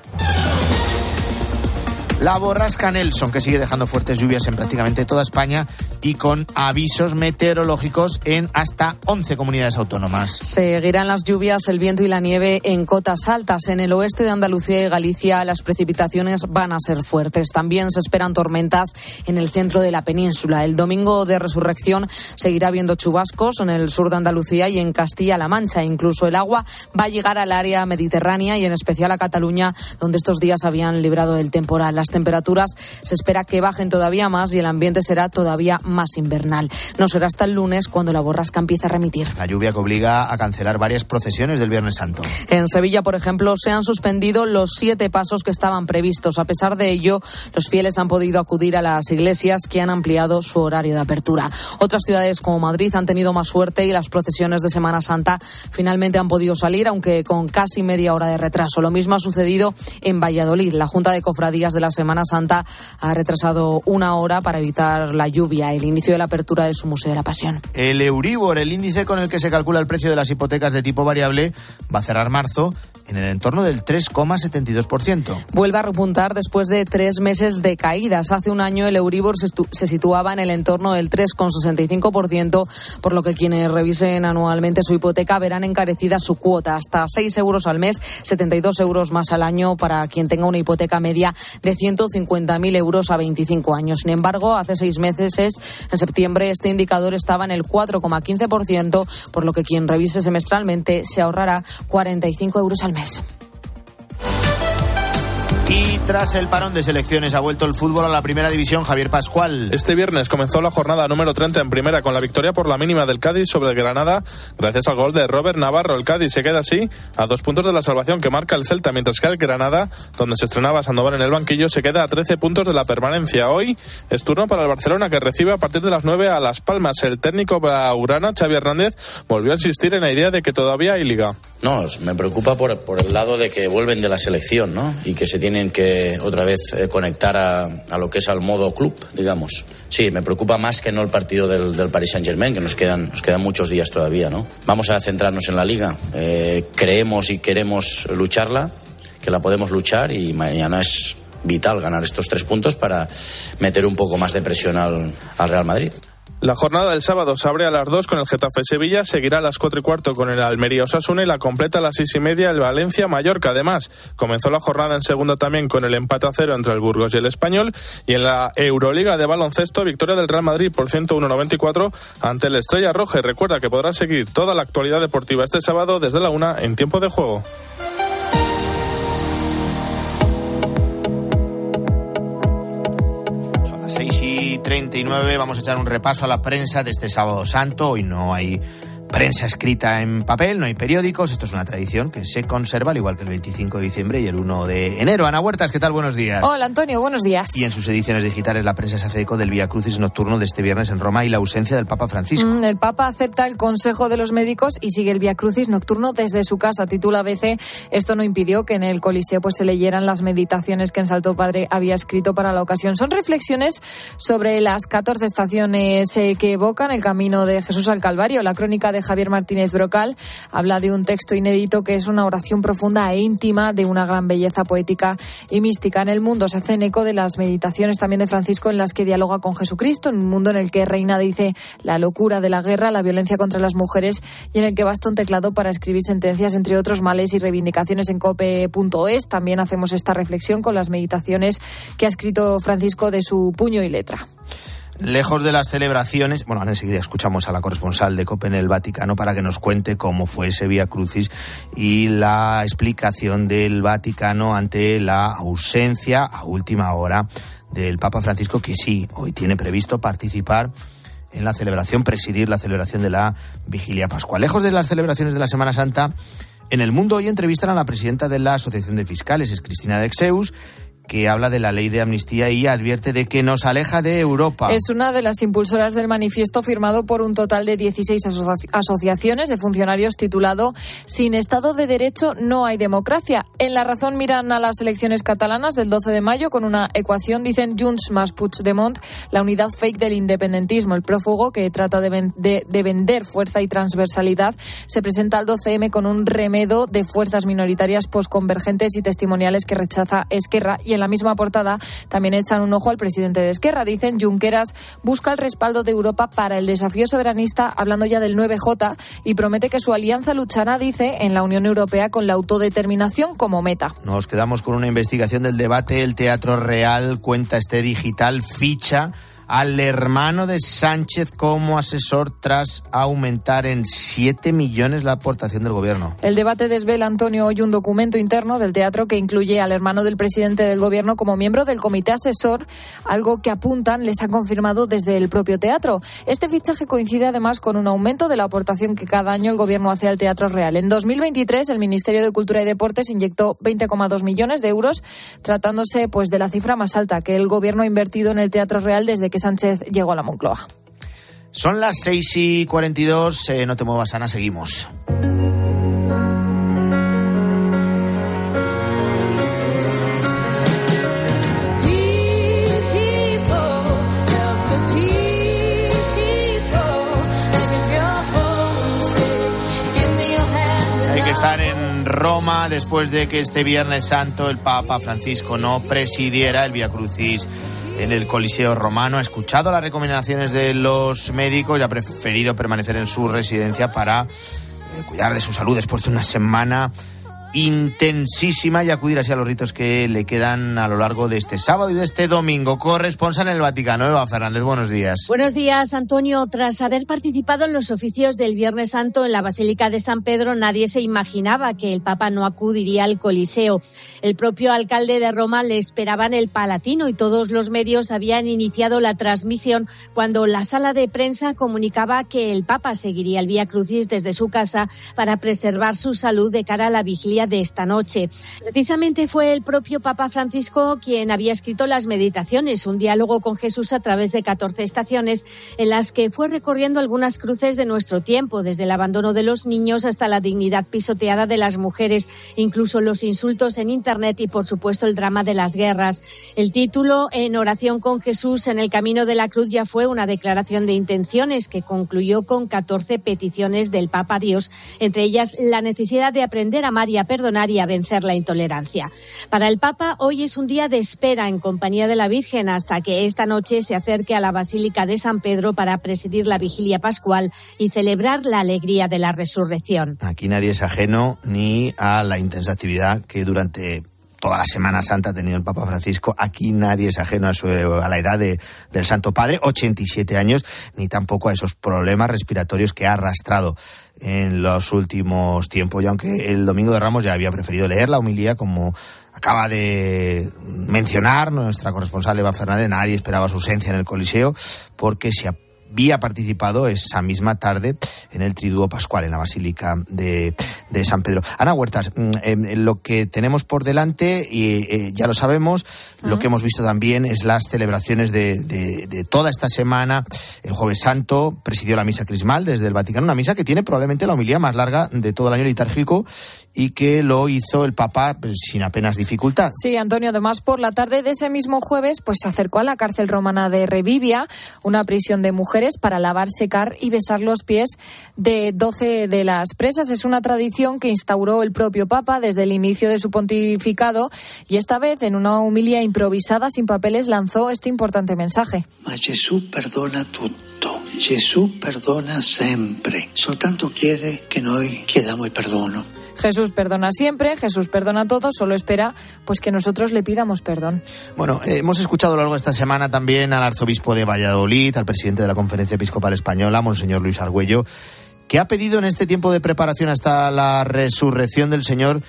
La borrasca Nelson, que sigue dejando fuertes lluvias en prácticamente toda España y con avisos meteorológicos en hasta once comunidades autónomas. Seguirán las lluvias, el viento y la nieve en cotas altas. En el oeste de Andalucía y Galicia las precipitaciones van a ser fuertes. También se esperan tormentas en el centro de la península. El domingo de Resurrección seguirá habiendo chubascos en el sur de Andalucía y en Castilla-La Mancha. Incluso el agua va a llegar al área mediterránea y en especial a Cataluña, donde estos días habían librado el temporal. Las temperaturas se espera que bajen todavía más y el ambiente será todavía más invernal. No será hasta el lunes cuando la borrasca empiece a remitir. La lluvia que obliga a cancelar varias procesiones del Viernes Santo. En Sevilla, por ejemplo, se han suspendido los siete pasos que estaban previstos. A pesar de ello, los fieles han podido acudir a las iglesias que han ampliado su horario de apertura. Otras ciudades como Madrid han tenido más suerte y las procesiones de Semana Santa finalmente han podido salir, aunque con casi media hora de retraso. Lo mismo ha sucedido en Valladolid. La Junta de Cofradías de la Semana Santa ha retrasado una hora para evitar la lluvia, el inicio de la apertura de su Museo de la Pasión. El Euribor, el índice con el que se calcula el precio de las hipotecas de tipo variable, va a cerrar marzo en el entorno del tres coma setenta y dos por ciento. Vuelve a repuntar después de tres meses de caídas. Hace un año el Euribor se, se situaba en el entorno del tres coma sesenta y cinco por ciento, por lo que quienes revisen anualmente su hipoteca verán encarecida su cuota hasta seis euros al mes, setenta y dos euros más al año para quien tenga una hipoteca media de ciento cincuenta mil euros a veinticinco años. Sin embargo, hace seis meses, en septiembre, este indicador estaba en el cuatro coma quince por ciento, por lo que quien revise semestralmente se ahorrará cuarenta y cinco euros al mes. Y tras el parón de selecciones ha vuelto el fútbol a la primera división. Javier Pascual. Este viernes comenzó la jornada número treinta en primera con la victoria por la mínima del Cádiz sobre el Granada gracias al gol de Robert Navarro. El Cádiz se queda así a dos puntos de la salvación que marca el Celta, mientras que el Granada, donde se estrenaba Sandoval en el banquillo, se queda a trece puntos de la permanencia. Hoy es turno para el Barcelona, que recibe a partir de las nueve a Las Palmas. El técnico blaugrana, Xavi Hernández, volvió a insistir en la idea de que todavía hay liga. No, me preocupa por, por el lado de que vuelven de la selección, ¿no? Y que se tienen que otra vez eh, conectar a, a lo que es al modo club, digamos. Sí, me preocupa más que no el partido del, del Paris Saint-Germain, que nos quedan, nos quedan muchos días todavía, ¿no? Vamos a centrarnos en la liga. Eh, creemos y queremos lucharla, que la podemos luchar, y mañana es vital ganar estos tres puntos para meter un poco más de presión al, al Real Madrid. La jornada del sábado se abre a las dos con el Getafe Sevilla, seguirá a las cuatro y cuarto con el Almería Osasuna y la completa a las seis y media el Valencia Mallorca. Además, comenzó la jornada en segunda también con el empate a cero entre el Burgos y el Español, y en la Euroliga de baloncesto, victoria del Real Madrid por ciento uno a noventa y cuatro ante el Estrella Roja. Y recuerda que podrás seguir toda la actualidad deportiva este sábado desde la una en Tiempo de Juego. seis y treinta y nueve, vamos a echar un repaso a la prensa de este Sábado Santo. Hoy no hay prensa escrita en papel, no hay periódicos. Esto es una tradición que se conserva, al igual que el veinticinco de diciembre y el uno de enero. Ana Huertas, ¿qué tal? Buenos días. Hola, Antonio, buenos días. Y en sus ediciones digitales la prensa se hace eco del Vía Crucis nocturno de este viernes en Roma y la ausencia del Papa Francisco. Mm, el Papa acepta el consejo de los médicos y sigue el Vía Crucis nocturno desde su casa. Titula A B C, esto no impidió que en el Coliseo pues se leyeran las meditaciones que en Santo Padre había escrito para la ocasión. Son reflexiones sobre las catorce estaciones eh, que evocan el camino de Jesús al Calvario. La crónica de Javier Martínez Brocal habla de un texto inédito que es una oración profunda e íntima de una gran belleza poética y mística. En El Mundo se hacen eco de las meditaciones también de Francisco en las que dialoga con Jesucristo, en un mundo en el que reina, dice, la locura de la guerra, la violencia contra las mujeres y en el que basta un teclado para escribir sentencias, entre otros males y reivindicaciones. En cope punto es también hacemos esta reflexión con las meditaciones que ha escrito Francisco de su puño y letra. Lejos de las celebraciones, bueno, enseguida escuchamos a la corresponsal de COPE en el Vaticano para que nos cuente cómo fue ese Vía Crucis y la explicación del Vaticano ante la ausencia a última hora del Papa Francisco, que sí, hoy tiene previsto participar en la celebración, presidir la celebración de la Vigilia Pascual. Lejos de las celebraciones de la Semana Santa, en El Mundo hoy entrevistan a la presidenta de la Asociación de Fiscales, es Cristina Dexeus, que habla de la ley de amnistía y advierte de que nos aleja de Europa. Es una de las impulsoras del manifiesto firmado por un total de dieciséis aso- asociaciones de funcionarios titulado Sin Estado de Derecho no hay democracia. En La Razón miran a las elecciones catalanas del doce de mayo con una ecuación. Dicen Junts más Puigdemont, la unidad fake del independentismo. El prófugo, que trata de, ven- de, de vender fuerza y transversalidad, se presenta al doce eme con un remedo de fuerzas minoritarias posconvergentes y testimoniales que rechaza Esquerra. Y en la misma portada también echan un ojo al presidente de Esquerra. Dicen Junqueras busca el respaldo de Europa para el desafío soberanista, hablando ya del nueve jota, y promete que su alianza luchará, dice, en la Unión Europea con la autodeterminación como meta. Nos quedamos con una investigación del debate. El Teatro Real, cuenta este digital, ficha al hermano de Sánchez como asesor tras aumentar en siete millones la aportación del gobierno. El debate desvela, Antonio, hoy un documento interno del teatro que incluye al hermano del presidente del gobierno como miembro del comité asesor, algo que apuntan les ha confirmado desde el propio teatro. Este fichaje coincide además con un aumento de la aportación que cada año el gobierno hace al Teatro Real. En dos mil veintitrés el Ministerio de Cultura y Deportes inyectó veinte coma dos millones de euros, tratándose pues de la cifra más alta que el gobierno ha invertido en el Teatro Real desde que Sánchez llegó a la Moncloa. Son las seis y cuarenta y dos, eh, no te muevas, Ana, seguimos. Hay que estar en Roma después de que este Viernes Santo el Papa Francisco no presidiera el Vía Crucis en el Coliseo romano. Ha escuchado las recomendaciones de los médicos y ha preferido permanecer en su residencia para eh, cuidar de su salud después de una semana intensísima y acudir así a los ritos que le quedan a lo largo de este sábado y de este domingo. Corresponsal en el Vaticano, Eva Fernández, buenos días. Buenos días, Antonio. Tras haber participado en los oficios del Viernes Santo en la Basílica de San Pedro, nadie se imaginaba que el Papa no acudiría al Coliseo. El propio alcalde de Roma le esperaba en el Palatino y todos los medios habían iniciado la transmisión cuando la sala de prensa comunicaba que el Papa seguiría el Vía Crucis desde su casa para preservar su salud de cara a la vigilia de esta noche. Precisamente fue el propio Papa Francisco quien había escrito las meditaciones, un diálogo con Jesús a través de catorce estaciones en las que fue recorriendo algunas cruces de nuestro tiempo, desde el abandono de los niños hasta la dignidad pisoteada de las mujeres, incluso los insultos en Internet y, por supuesto, el drama de las guerras. El título, En oración con Jesús en el camino de la cruz, ya fue una declaración de intenciones que concluyó con catorce peticiones del Papa a Dios, entre ellas la necesidad de aprender a amar y a perdonar y a vencer la intolerancia. Para el Papa, hoy es un día de espera en compañía de la Virgen hasta que esta noche se acerque a la Basílica de San Pedro para presidir la vigilia pascual y celebrar la alegría de la resurrección. Aquí nadie es ajeno ni a la intensa actividad que durante toda la Semana Santa ha tenido el Papa Francisco. Aquí nadie es ajeno a, su, a la edad de, del Santo Padre, ochenta y siete años, ni tampoco a esos problemas respiratorios que ha arrastrado en los últimos tiempos. Y aunque el Domingo de Ramos ya había preferido leer la homilía, como acaba de mencionar nuestra corresponsal Eva Fernández, nadie esperaba su ausencia en el Coliseo, porque si había participado esa misma tarde en el Triduo Pascual en la Basílica de, de San Pedro. Ana Huertas, eh, lo que tenemos por delante, y eh, ya lo sabemos, uh-huh. lo que hemos visto también es las celebraciones de, de, de toda esta semana. El Jueves Santo presidió la misa crismal desde el Vaticano, una misa que tiene probablemente la homilía más larga de todo el año litúrgico y que lo hizo el Papa pues, sin apenas dificultad. Sí, Antonio, además por la tarde de ese mismo jueves pues se acercó a la cárcel romana de Revivia, una prisión de mujeres, para lavar, secar y besar los pies de doce de las presas. Es una tradición que instauró el propio Papa desde el inicio de su pontificado y esta vez en una homilía improvisada sin papeles lanzó este importante mensaje. Ma Gesù perdona tutto. Gesù perdona sempre. Soltanto chiede che noi chiediamo il perdono. Jesús perdona siempre, Jesús perdona todo, solo espera pues que nosotros le pidamos perdón. Bueno, eh, hemos escuchado a lo largo de esta semana también al arzobispo de Valladolid, al presidente de la Conferencia Episcopal Española, Monseñor Luis Argüello, que ha pedido en este tiempo de preparación hasta la resurrección del Señor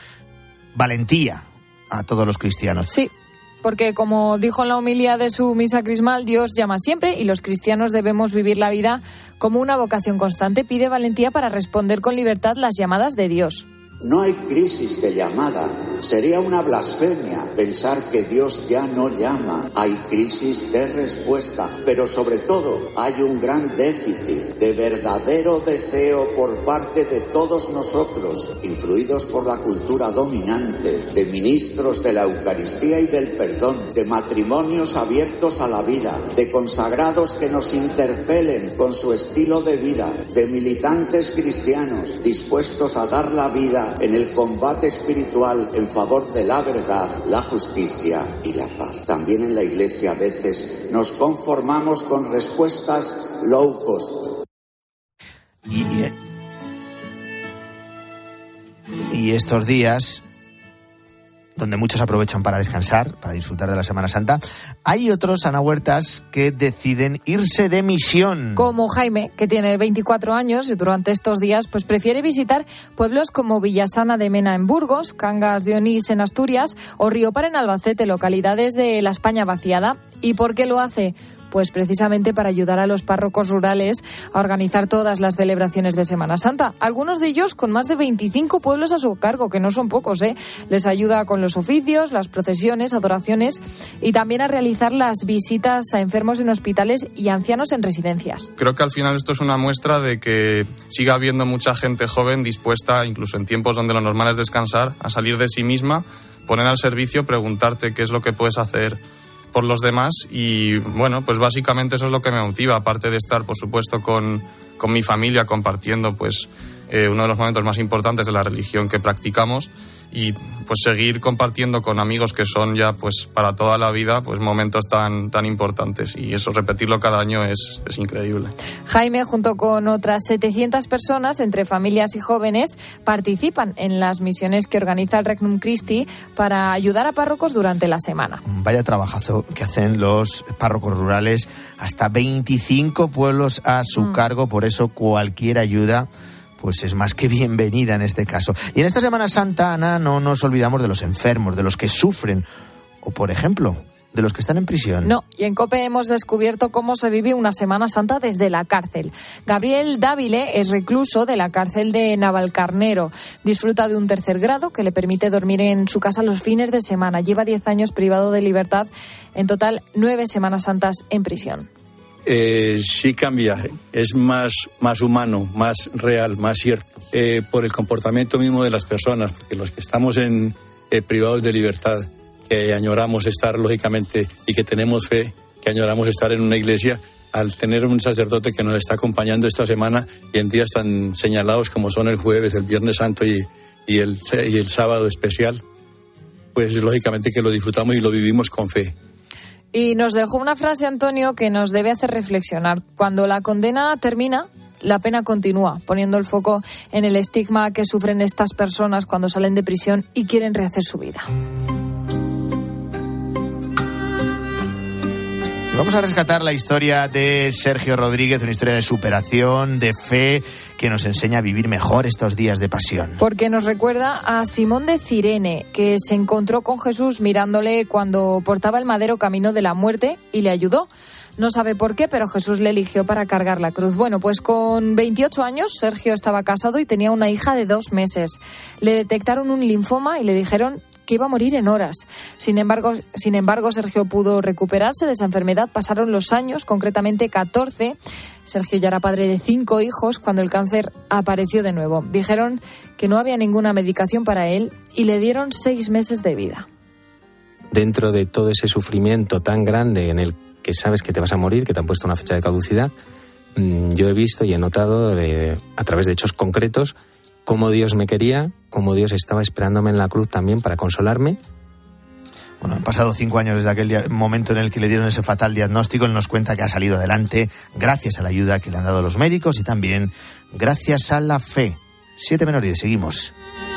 valentía a todos los cristianos. Sí. Porque, como dijo en la homilía de su misa crismal, Dios llama siempre y los cristianos debemos vivir la vida como una vocación constante. Pide valentía para responder con libertad las llamadas de Dios. No hay crisis de llamada. Sería una blasfemia pensar que Dios ya no llama. Hay crisis de respuesta, pero sobre todo hay un gran déficit de verdadero deseo por parte de todos nosotros, influidos por la cultura dominante, de ministros de la Eucaristía y del perdón, de matrimonios abiertos a la vida, de consagrados que nos interpelen con su estilo de vida, de militantes cristianos dispuestos a dar la vida en el combate espiritual en favor de la verdad, la justicia y la paz. También en la Iglesia a veces nos conformamos con respuestas low cost. Y, y estos días, donde muchos aprovechan para descansar, para disfrutar de la Semana Santa, hay otros, Ana Huertas, que deciden irse de misión. Como Jaime, que tiene veinticuatro años y durante estos días pues prefiere visitar pueblos como Villasana de Mena en Burgos, Cangas de Onís en Asturias o Riópar en Albacete, localidades de la España vaciada. ¿Y por qué lo hace? Pues precisamente para ayudar a los párrocos rurales a organizar todas las celebraciones de Semana Santa. Algunos de ellos con más de veinticinco pueblos a su cargo, que no son pocos, ¿eh? Les ayuda con los oficios, las procesiones, adoraciones y también a realizar las visitas a enfermos en hospitales y ancianos en residencias. Creo que al final esto es una muestra de que siga habiendo mucha gente joven dispuesta, incluso en tiempos donde lo normal es descansar, a salir de sí misma, poner al servicio, preguntarte qué es lo que puedes hacer por los demás y bueno, pues básicamente eso es lo que me motiva, aparte de estar por supuesto con, con mi familia compartiendo pues eh, uno de los momentos más importantes de la religión que practicamos y pues seguir compartiendo con amigos que son ya pues para toda la vida pues momentos tan, tan importantes y eso repetirlo cada año es, es increíble. Jaime, junto con otras setecientas personas entre familias y jóvenes, participan en las misiones que organiza el Regnum Christi para ayudar a párrocos durante la semana. Vaya trabajazo que hacen los párrocos rurales, hasta veinticinco pueblos a su mm. cargo, por eso cualquier ayuda pues es más que bienvenida en este caso. Y en esta Semana Santa, Ana, no nos olvidamos de los enfermos, de los que sufren, o por ejemplo, de los que están en prisión. No, y en COPE hemos descubierto cómo se vive una Semana Santa desde la cárcel. Gabriel Dávile es recluso de la cárcel de Navalcarnero. Disfruta de un tercer grado que le permite dormir en su casa los fines de semana. Lleva diez años privado de libertad, en total nueve Semanas Santas en prisión. Eh, sí cambia, es más, más humano, más real, más cierto, eh, por el comportamiento mismo de las personas, porque los que estamos en eh, privados de libertad, que añoramos estar lógicamente y que tenemos fe, que añoramos estar en una iglesia, al tener un sacerdote que nos está acompañando esta semana y en días tan señalados como son el jueves, el Viernes Santo y, y, el, y el sábado especial, pues lógicamente que lo disfrutamos y lo vivimos con fe. Y nos dejó una frase, Antonio, que nos debe hacer reflexionar. Cuando la condena termina, la pena continúa, poniendo el foco en el estigma que sufren estas personas cuando salen de prisión y quieren rehacer su vida. Vamos a rescatar la historia de Sergio Rodríguez, una historia de superación, de fe, que nos enseña a vivir mejor estos días de pasión. Porque nos recuerda a Simón de Cirene, que se encontró con Jesús mirándole cuando portaba el madero camino de la muerte y le ayudó. No sabe por qué, pero Jesús le eligió para cargar la cruz. Bueno, pues con veintiocho años Sergio estaba casado y tenía una hija de dos meses. Le detectaron un linfoma y le dijeron que iba a morir en horas. Sin embargo, sin embargo, Sergio pudo recuperarse de esa enfermedad. Pasaron los años, concretamente catorce. Sergio ya era padre de cinco hijos cuando el cáncer apareció de nuevo. Dijeron que no había ninguna medicación para él y le dieron seis meses de vida. Dentro de todo ese sufrimiento tan grande en el que sabes que te vas a morir, que te han puesto una fecha de caducidad, yo he visto y he notado de, a través de hechos concretos cómo Dios me quería, cómo Dios estaba esperándome en la cruz también para consolarme. Bueno, han pasado cinco años desde aquel día, momento en el que le dieron ese fatal diagnóstico. Él nos cuenta que ha salido adelante gracias a la ayuda que le han dado los médicos y también gracias a la fe. Siete menos diez, seguimos.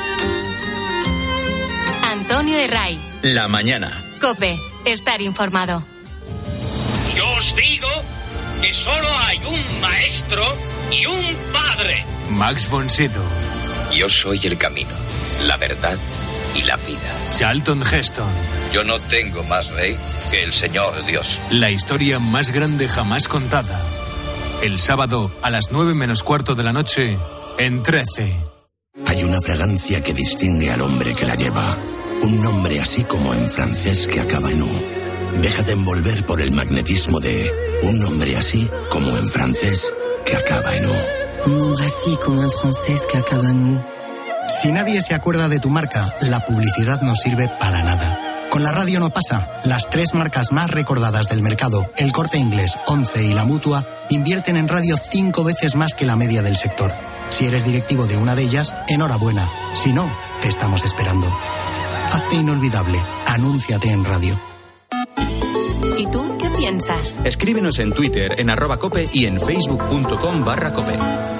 Antonio de Ray. La mañana. COPE. Estar informado. Yo os digo que solo hay un maestro y un padre. Max von Sydow. Yo soy el camino, la verdad y la vida. Charlton Heston. Yo no tengo más rey que el Señor Dios. La historia más grande jamás contada. El sábado a las nueve menos cuarto de la noche en trece. Hay una fragancia que distingue al hombre que la lleva. Un nombre así como en francés que acaba en U. Déjate envolver por el magnetismo de un nombre así como en francés que acaba en U. Un nombre así como en francés que acaba en U. Si nadie se acuerda de tu marca, la publicidad no sirve para nada. Con la radio no pasa. Las tres marcas más recordadas del mercado, El Corte Inglés, Once y La Mutua, invierten en radio cinco veces más que la media del sector. Si eres directivo de una de ellas, enhorabuena. Si no, te estamos esperando. Hazte inolvidable. Anúnciate en radio. ¿Y tú qué piensas? Escríbenos en Twitter, en arroba cope y en facebook.com barra cope.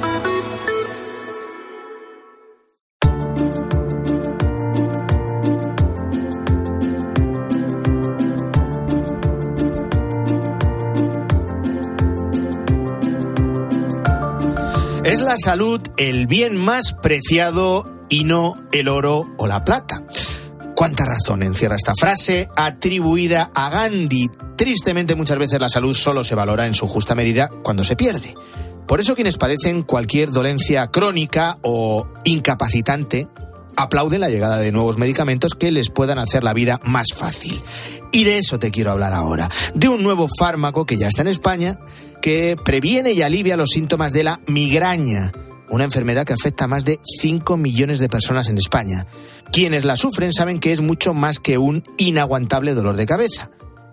Es la salud el bien más preciado y no el oro o la plata. ¿Cuánta razón encierra esta frase atribuida a Gandhi? Tristemente, muchas veces la salud solo se valora en su justa medida cuando se pierde. Por eso quienes padecen cualquier dolencia crónica o incapacitante aplauden la llegada de nuevos medicamentos que les puedan hacer la vida más fácil. Y de eso te quiero hablar ahora, de un nuevo fármaco que ya está en España, que previene y alivia los síntomas de la migraña, una enfermedad que afecta a más de cinco millones de personas en España. Quienes la sufren saben que es mucho más que un inaguantable dolor de cabeza.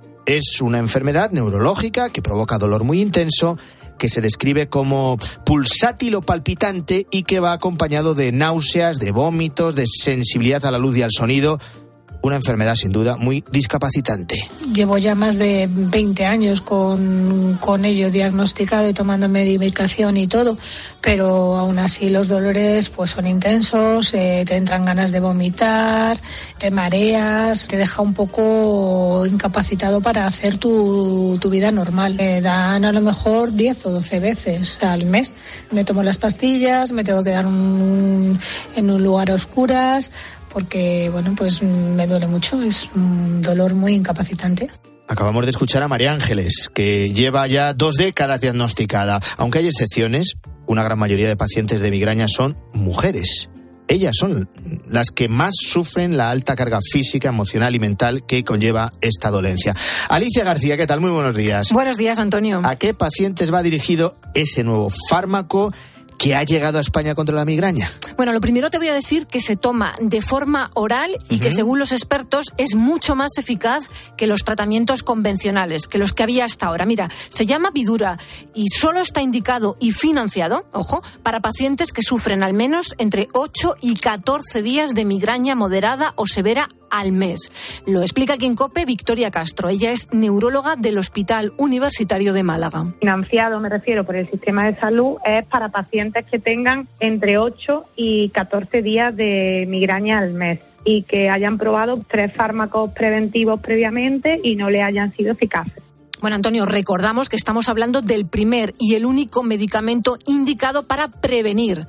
Es una enfermedad neurológica que provoca dolor muy intenso, que se describe como pulsátil o palpitante y que va acompañado de náuseas, de vómitos, de sensibilidad a la luz y al sonido. Una enfermedad sin duda muy discapacitante. Llevo ya más de veinte años con, con ello diagnosticado y tomando medicación y todo, pero aún así los dolores pues son intensos, eh, te entran ganas de vomitar, te mareas, te deja un poco incapacitado para hacer tu, tu vida normal. Me dan a lo mejor diez o doce veces al mes. Me tomo las pastillas, me tengo que quedar un, en un lugar a oscuras, porque, bueno, pues me duele mucho, es un dolor muy incapacitante. Acabamos de escuchar a María Ángeles, que lleva ya dos décadas diagnosticada. Aunque hay excepciones, una gran mayoría de pacientes de migraña son mujeres. Ellas son las que más sufren la alta carga física, emocional y mental que conlleva esta dolencia. Alicia García, ¿qué tal? Muy buenos días. Buenos días, Antonio. ¿A qué pacientes va dirigido ese nuevo fármaco que ha llegado a España contra la migraña? Bueno, lo primero te voy a decir que se toma de forma oral y uh-huh. que según los expertos es mucho más eficaz que los tratamientos convencionales, que los que había hasta ahora. Mira, se llama Vidura y solo está indicado y financiado, ojo, para pacientes que sufren al menos entre ocho y catorce días de migraña moderada o severa al mes. Lo explica aquí en COPE Victoria Castro. Ella es neuróloga del Hospital Universitario de Málaga. Financiado, me refiero, por el sistema de salud, es para pacientes que tengan entre ocho y catorce días de migraña al mes y que hayan probado tres fármacos preventivos previamente y no le hayan sido eficaces. Bueno, Antonio, recordamos que estamos hablando del primer y el único medicamento indicado para prevenir.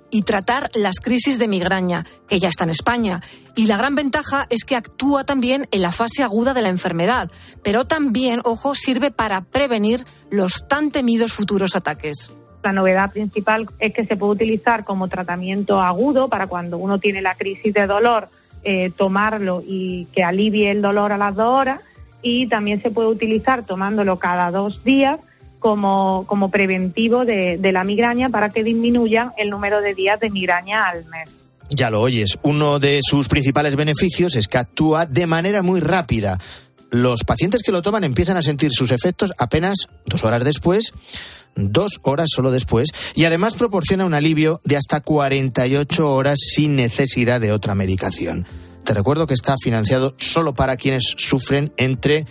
y tratar las crisis de migraña, que ya está en España. Y la gran ventaja es que actúa también en la fase aguda de la enfermedad, pero también, ojo, sirve para prevenir los tan temidos futuros ataques. La novedad principal es que se puede utilizar como tratamiento agudo para cuando uno tiene la crisis de dolor, eh, tomarlo y que alivie el dolor a las dos horas, y también se puede utilizar tomándolo cada dos días como, como preventivo de, de la migraña para que disminuya el número de días de migraña al mes. Ya lo oyes, uno de sus principales beneficios es que actúa de manera muy rápida. Los pacientes que lo toman empiezan a sentir sus efectos apenas dos horas después, dos horas solo después, y además proporciona un alivio de hasta cuarenta y ocho horas sin necesidad de otra medicación. Te recuerdo que está financiado solo para quienes sufren entre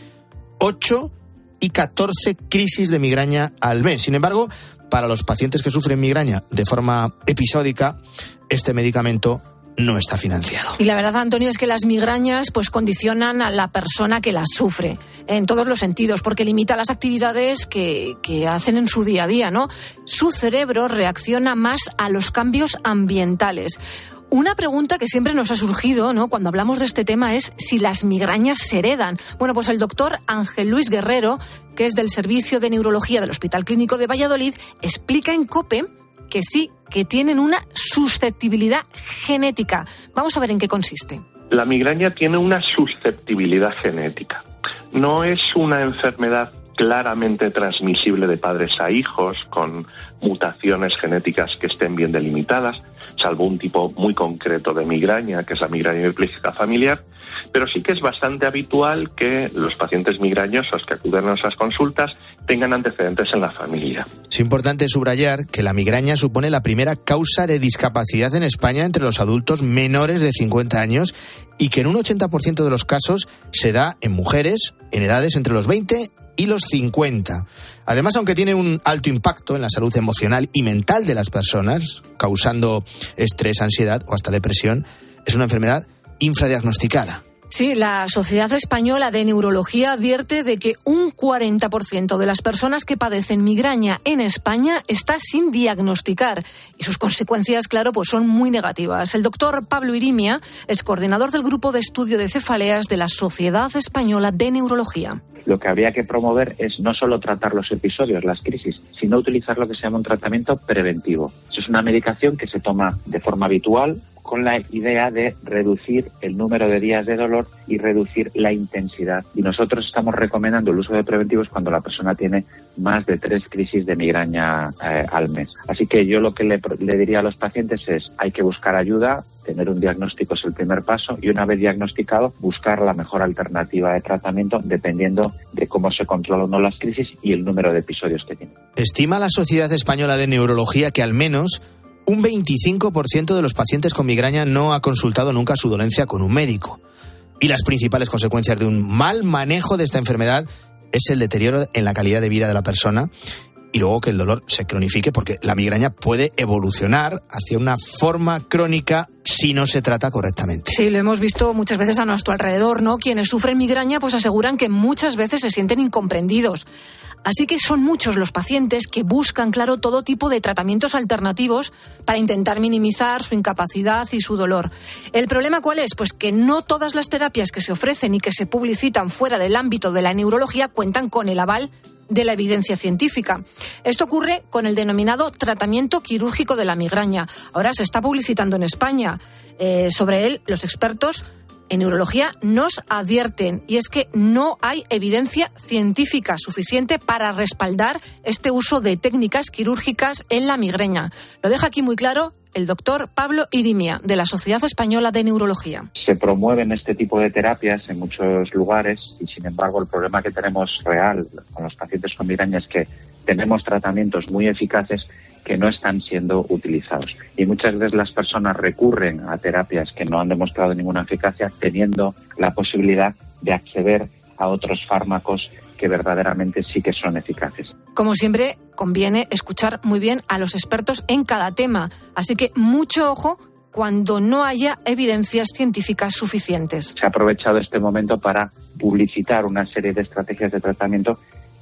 ocho y catorce crisis de migraña al mes. Sin embargo, para los pacientes que sufren migraña de forma episódica, este medicamento no está financiado. Y la verdad, Antonio, es que las migrañas pues condicionan a la persona que las sufre en todos los sentidos, porque limita las actividades que, que hacen en su día a día, ¿no? Su cerebro reacciona más a los cambios ambientales. Una pregunta que siempre nos ha surgido, ¿no?, cuando hablamos de este tema es si las migrañas se heredan. Bueno, pues el doctor Ángel Luis Guerrero, que es del Servicio de Neurología del Hospital Clínico de Valladolid, explica en COPE que sí, que tienen una susceptibilidad genética. Vamos a ver en qué consiste. La migraña tiene una susceptibilidad genética. No es una enfermedad claramente transmisible de padres a hijos, con mutaciones genéticas que estén bien delimitadas, salvo un tipo muy concreto de migraña, que es la migraña hemipléjica familiar, pero sí que es bastante habitual que los pacientes migrañosos que acuden a nuestras consultas tengan antecedentes en la familia. Es importante subrayar que la migraña supone la primera causa de discapacidad en España entre los adultos menores de cincuenta años y que en un ochenta por ciento de los casos se da en mujeres en edades entre los veinte y los cincuenta. Además, aunque tiene un alto impacto en la salud emocional y mental de las personas, causando estrés, ansiedad o hasta depresión, es una enfermedad infradiagnosticada. Sí, la Sociedad Española de Neurología advierte de que un cuarenta por ciento de las personas que padecen migraña en España está sin diagnosticar y sus consecuencias, claro, pues son muy negativas. El doctor Pablo Irimia es coordinador del Grupo de Estudio de Cefaleas de la Sociedad Española de Neurología. Lo que habría que promover es no solo tratar los episodios, las crisis, sino utilizar lo que se llama un tratamiento preventivo. Eso es una medicación que se toma de forma habitual, con la idea de reducir el número de días de dolor y reducir la intensidad. Y nosotros estamos recomendando el uso de preventivos cuando la persona tiene más de tres crisis de migraña eh, al mes. Así que yo lo que le, le diría a los pacientes es: hay que buscar ayuda, tener un diagnóstico es el primer paso, y una vez diagnosticado, buscar la mejor alternativa de tratamiento dependiendo de cómo se controlan o no las crisis y el número de episodios que tiene. Estima la Sociedad Española de Neurología que al menos un veinticinco por ciento de los pacientes con migraña no ha consultado nunca su dolencia con un médico. Y las principales consecuencias de un mal manejo de esta enfermedad es el deterioro en la calidad de vida de la persona y luego que el dolor se cronifique, porque la migraña puede evolucionar hacia una forma crónica si no se trata correctamente. Sí, lo hemos visto muchas veces a nuestro alrededor, ¿no? Quienes sufren migraña pues aseguran que muchas veces se sienten incomprendidos. Así que son muchos los pacientes que buscan, claro, todo tipo de tratamientos alternativos para intentar minimizar su incapacidad y su dolor. ¿El problema cuál es? Pues que no todas las terapias que se ofrecen y que se publicitan fuera del ámbito de la neurología cuentan con el aval de la evidencia científica. Esto ocurre con el denominado tratamiento quirúrgico de la migraña. Ahora se está publicitando en España. Eh, sobre él, los expertos en neurología nos advierten, y es que no hay evidencia científica suficiente para respaldar este uso de técnicas quirúrgicas en la migraña. Lo deja aquí muy claro el doctor Pablo Irimia, de la Sociedad Española de Neurología. Se promueven este tipo de terapias en muchos lugares y, sin embargo, el problema que tenemos real con los pacientes con migraña es que tenemos tratamientos muy eficaces que no están siendo utilizados. Y muchas veces las personas recurren a terapias que no han demostrado ninguna eficacia, teniendo la posibilidad de acceder a otros fármacos que verdaderamente sí que son eficaces. Como siempre, conviene escuchar muy bien a los expertos en cada tema. Así que mucho ojo cuando no haya evidencias científicas suficientes. Se ha aprovechado este momento para publicitar una serie de estrategias de tratamiento que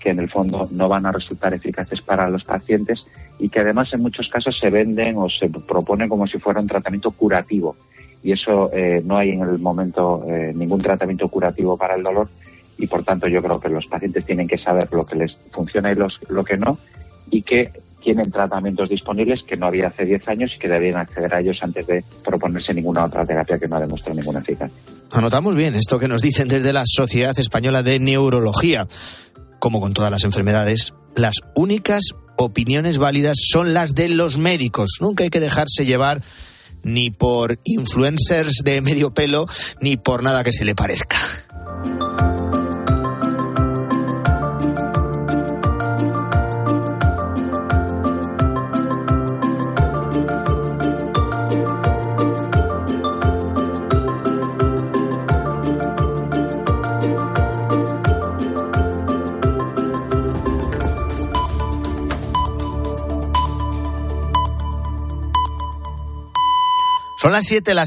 que en el fondo no van a resultar eficaces para los pacientes y que además en muchos casos se venden o se proponen como si fuera un tratamiento curativo. Y eso eh, no hay en el momento eh, ningún tratamiento curativo para el dolor y por tanto yo creo que los pacientes tienen que saber lo que les funciona y los, lo que no, y que tienen tratamientos disponibles que no había hace diez años y que debían acceder a ellos antes de proponerse ninguna otra terapia que no demuestre ninguna eficacia. Anotamos bien esto que nos dicen desde la Sociedad Española de Neurología. Como con todas las enfermedades, las únicas opiniones válidas son las de los médicos. Nunca hay que dejarse llevar ni por influencers de medio pelo, ni por nada que se le parezca. Son las siete, las